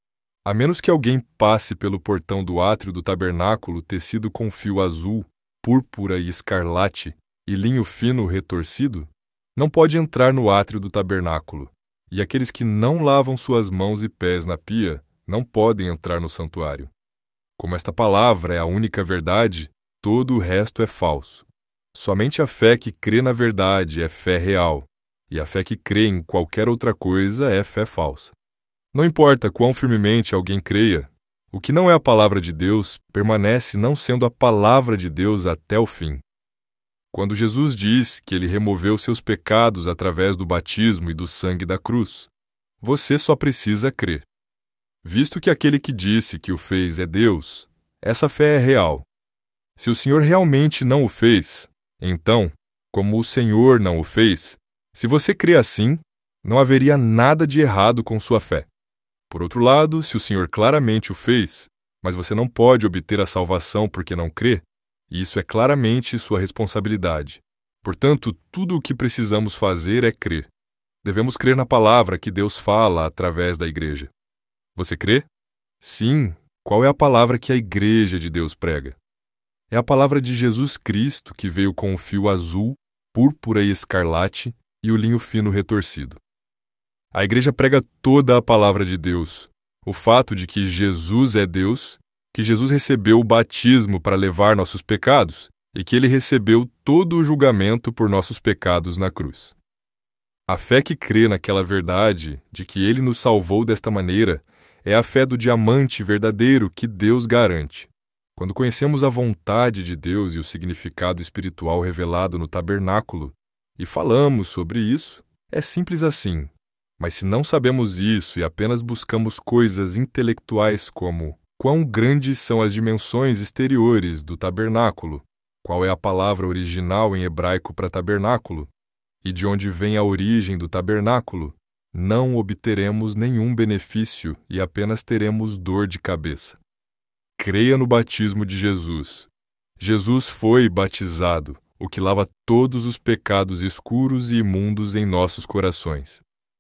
A menos que alguém passe pelo portão do átrio do tabernáculo tecido com fio azul, púrpura e escarlate e linho fino retorcido, não pode entrar no átrio do tabernáculo, e aqueles que não lavam suas mãos e pés na pia não podem entrar no santuário. Como esta palavra é a única verdade, todo o resto é falso. Somente a fé que crê na verdade é fé real, e a fé que crê em qualquer outra coisa é fé falsa. Não importa quão firmemente alguém creia, o que não é a palavra de Deus permanece não sendo a palavra de Deus até o fim. Quando Jesus diz que ele removeu seus pecados através do batismo e do sangue da cruz, você só precisa crer. Visto que aquele que disse que o fez é Deus, essa fé é real. Se o Senhor realmente não o fez, então, como o Senhor não o fez, se você crê assim, não haveria nada de errado com sua fé. Por outro lado, se o Senhor claramente o fez, mas você não pode obter a salvação porque não crê, isso é claramente sua responsabilidade. Portanto, tudo o que precisamos fazer é crer. Devemos crer na palavra que Deus fala através da igreja. Você crê? Sim. Qual é a palavra que a igreja de Deus prega? É a palavra de Jesus Cristo que veio com o fio azul, púrpura e escarlate e o linho fino retorcido. A igreja prega toda a palavra de Deus. O fato de que Jesus é Deus, que Jesus recebeu o batismo para levar nossos pecados e que ele recebeu todo o julgamento por nossos pecados na cruz. A fé que crê naquela verdade de que ele nos salvou desta maneira é a fé do diamante verdadeiro que Deus garante. Quando conhecemos a vontade de Deus e o significado espiritual revelado no tabernáculo e falamos sobre isso, é simples assim. Mas se não sabemos isso e apenas buscamos coisas intelectuais como quão grandes são as dimensões exteriores do tabernáculo, qual é a palavra original em hebraico para tabernáculo, e de onde vem a origem do tabernáculo, não obteremos nenhum benefício e apenas teremos dor de cabeça. Creia no batismo de Jesus. Jesus foi batizado, o que lava todos os pecados escuros e imundos em nossos corações.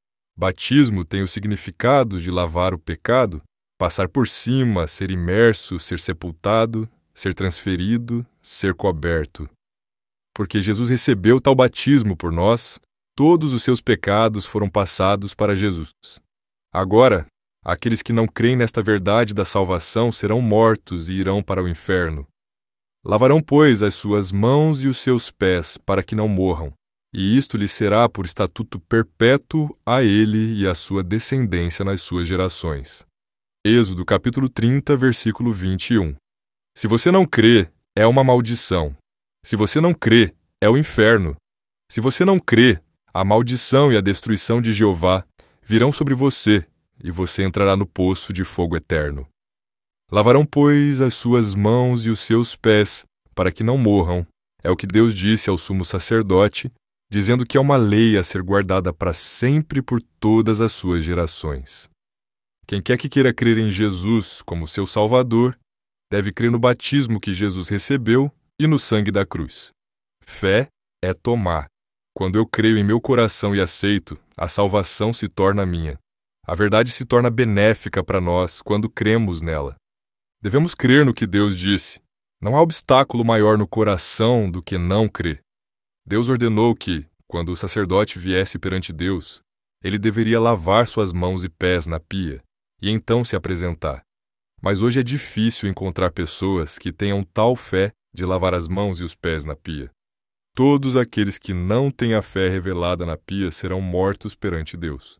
Batismo tem o significado de lavar o pecado, passar por cima, ser imerso, ser sepultado, ser transferido, ser coberto. Porque Jesus recebeu tal batismo por nós, todos os seus pecados foram passados para Jesus. Agora, aqueles que não creem nesta verdade da salvação serão mortos e irão para o inferno. Lavarão, pois, as suas mãos e os seus pés, para que não morram, e isto lhes será por estatuto perpétuo a ele e à sua descendência nas suas gerações. Êxodo capítulo 30, versículo 21. Se você não crê, é uma maldição. Se você não crê, é o inferno. Se você não crê, a maldição e a destruição de Jeová virão sobre você, e você entrará no poço de fogo eterno. Lavarão, pois, as suas mãos e os seus pés, para que não morram. É o que Deus disse ao sumo sacerdote, dizendo que é uma lei a ser guardada para sempre por todas as suas gerações. Quem quer que queira crer em Jesus como seu Salvador, deve crer no batismo que Jesus recebeu e no sangue da cruz. Fé é tomar. Quando eu creio em meu coração e aceito, a salvação se torna minha. A verdade se torna benéfica para nós quando cremos nela. Devemos crer no que Deus disse. Não há obstáculo maior no coração do que não crer. Deus ordenou que, quando o sacerdote viesse perante Deus, ele deveria lavar suas mãos e pés na pia, e então se apresentar. Mas hoje é difícil encontrar pessoas que tenham tal fé de lavar as mãos e os pés na pia. Todos aqueles que não têm a fé revelada na pia serão mortos perante Deus.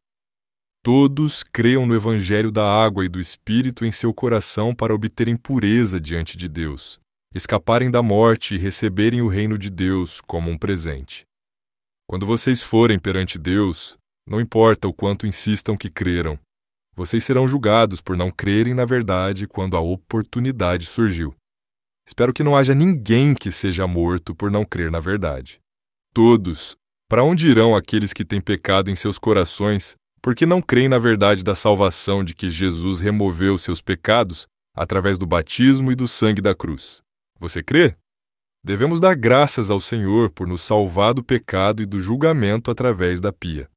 Todos creiam no Evangelho da água e do Espírito em seu coração para obterem pureza diante de Deus, escaparem da morte e receberem o reino de Deus como um presente. Quando vocês forem perante Deus, não importa o quanto insistam que creram, vocês serão julgados por não crerem na verdade quando a oportunidade surgiu. Espero que não haja ninguém que seja morto por não crer na verdade. Todos, para onde irão aqueles que têm pecado em seus corações, porque não creem na verdade da salvação de que Jesus removeu seus pecados através do batismo e do sangue da cruz? Você crê? Devemos dar graças ao Senhor por nos salvar do pecado e do julgamento através da pia.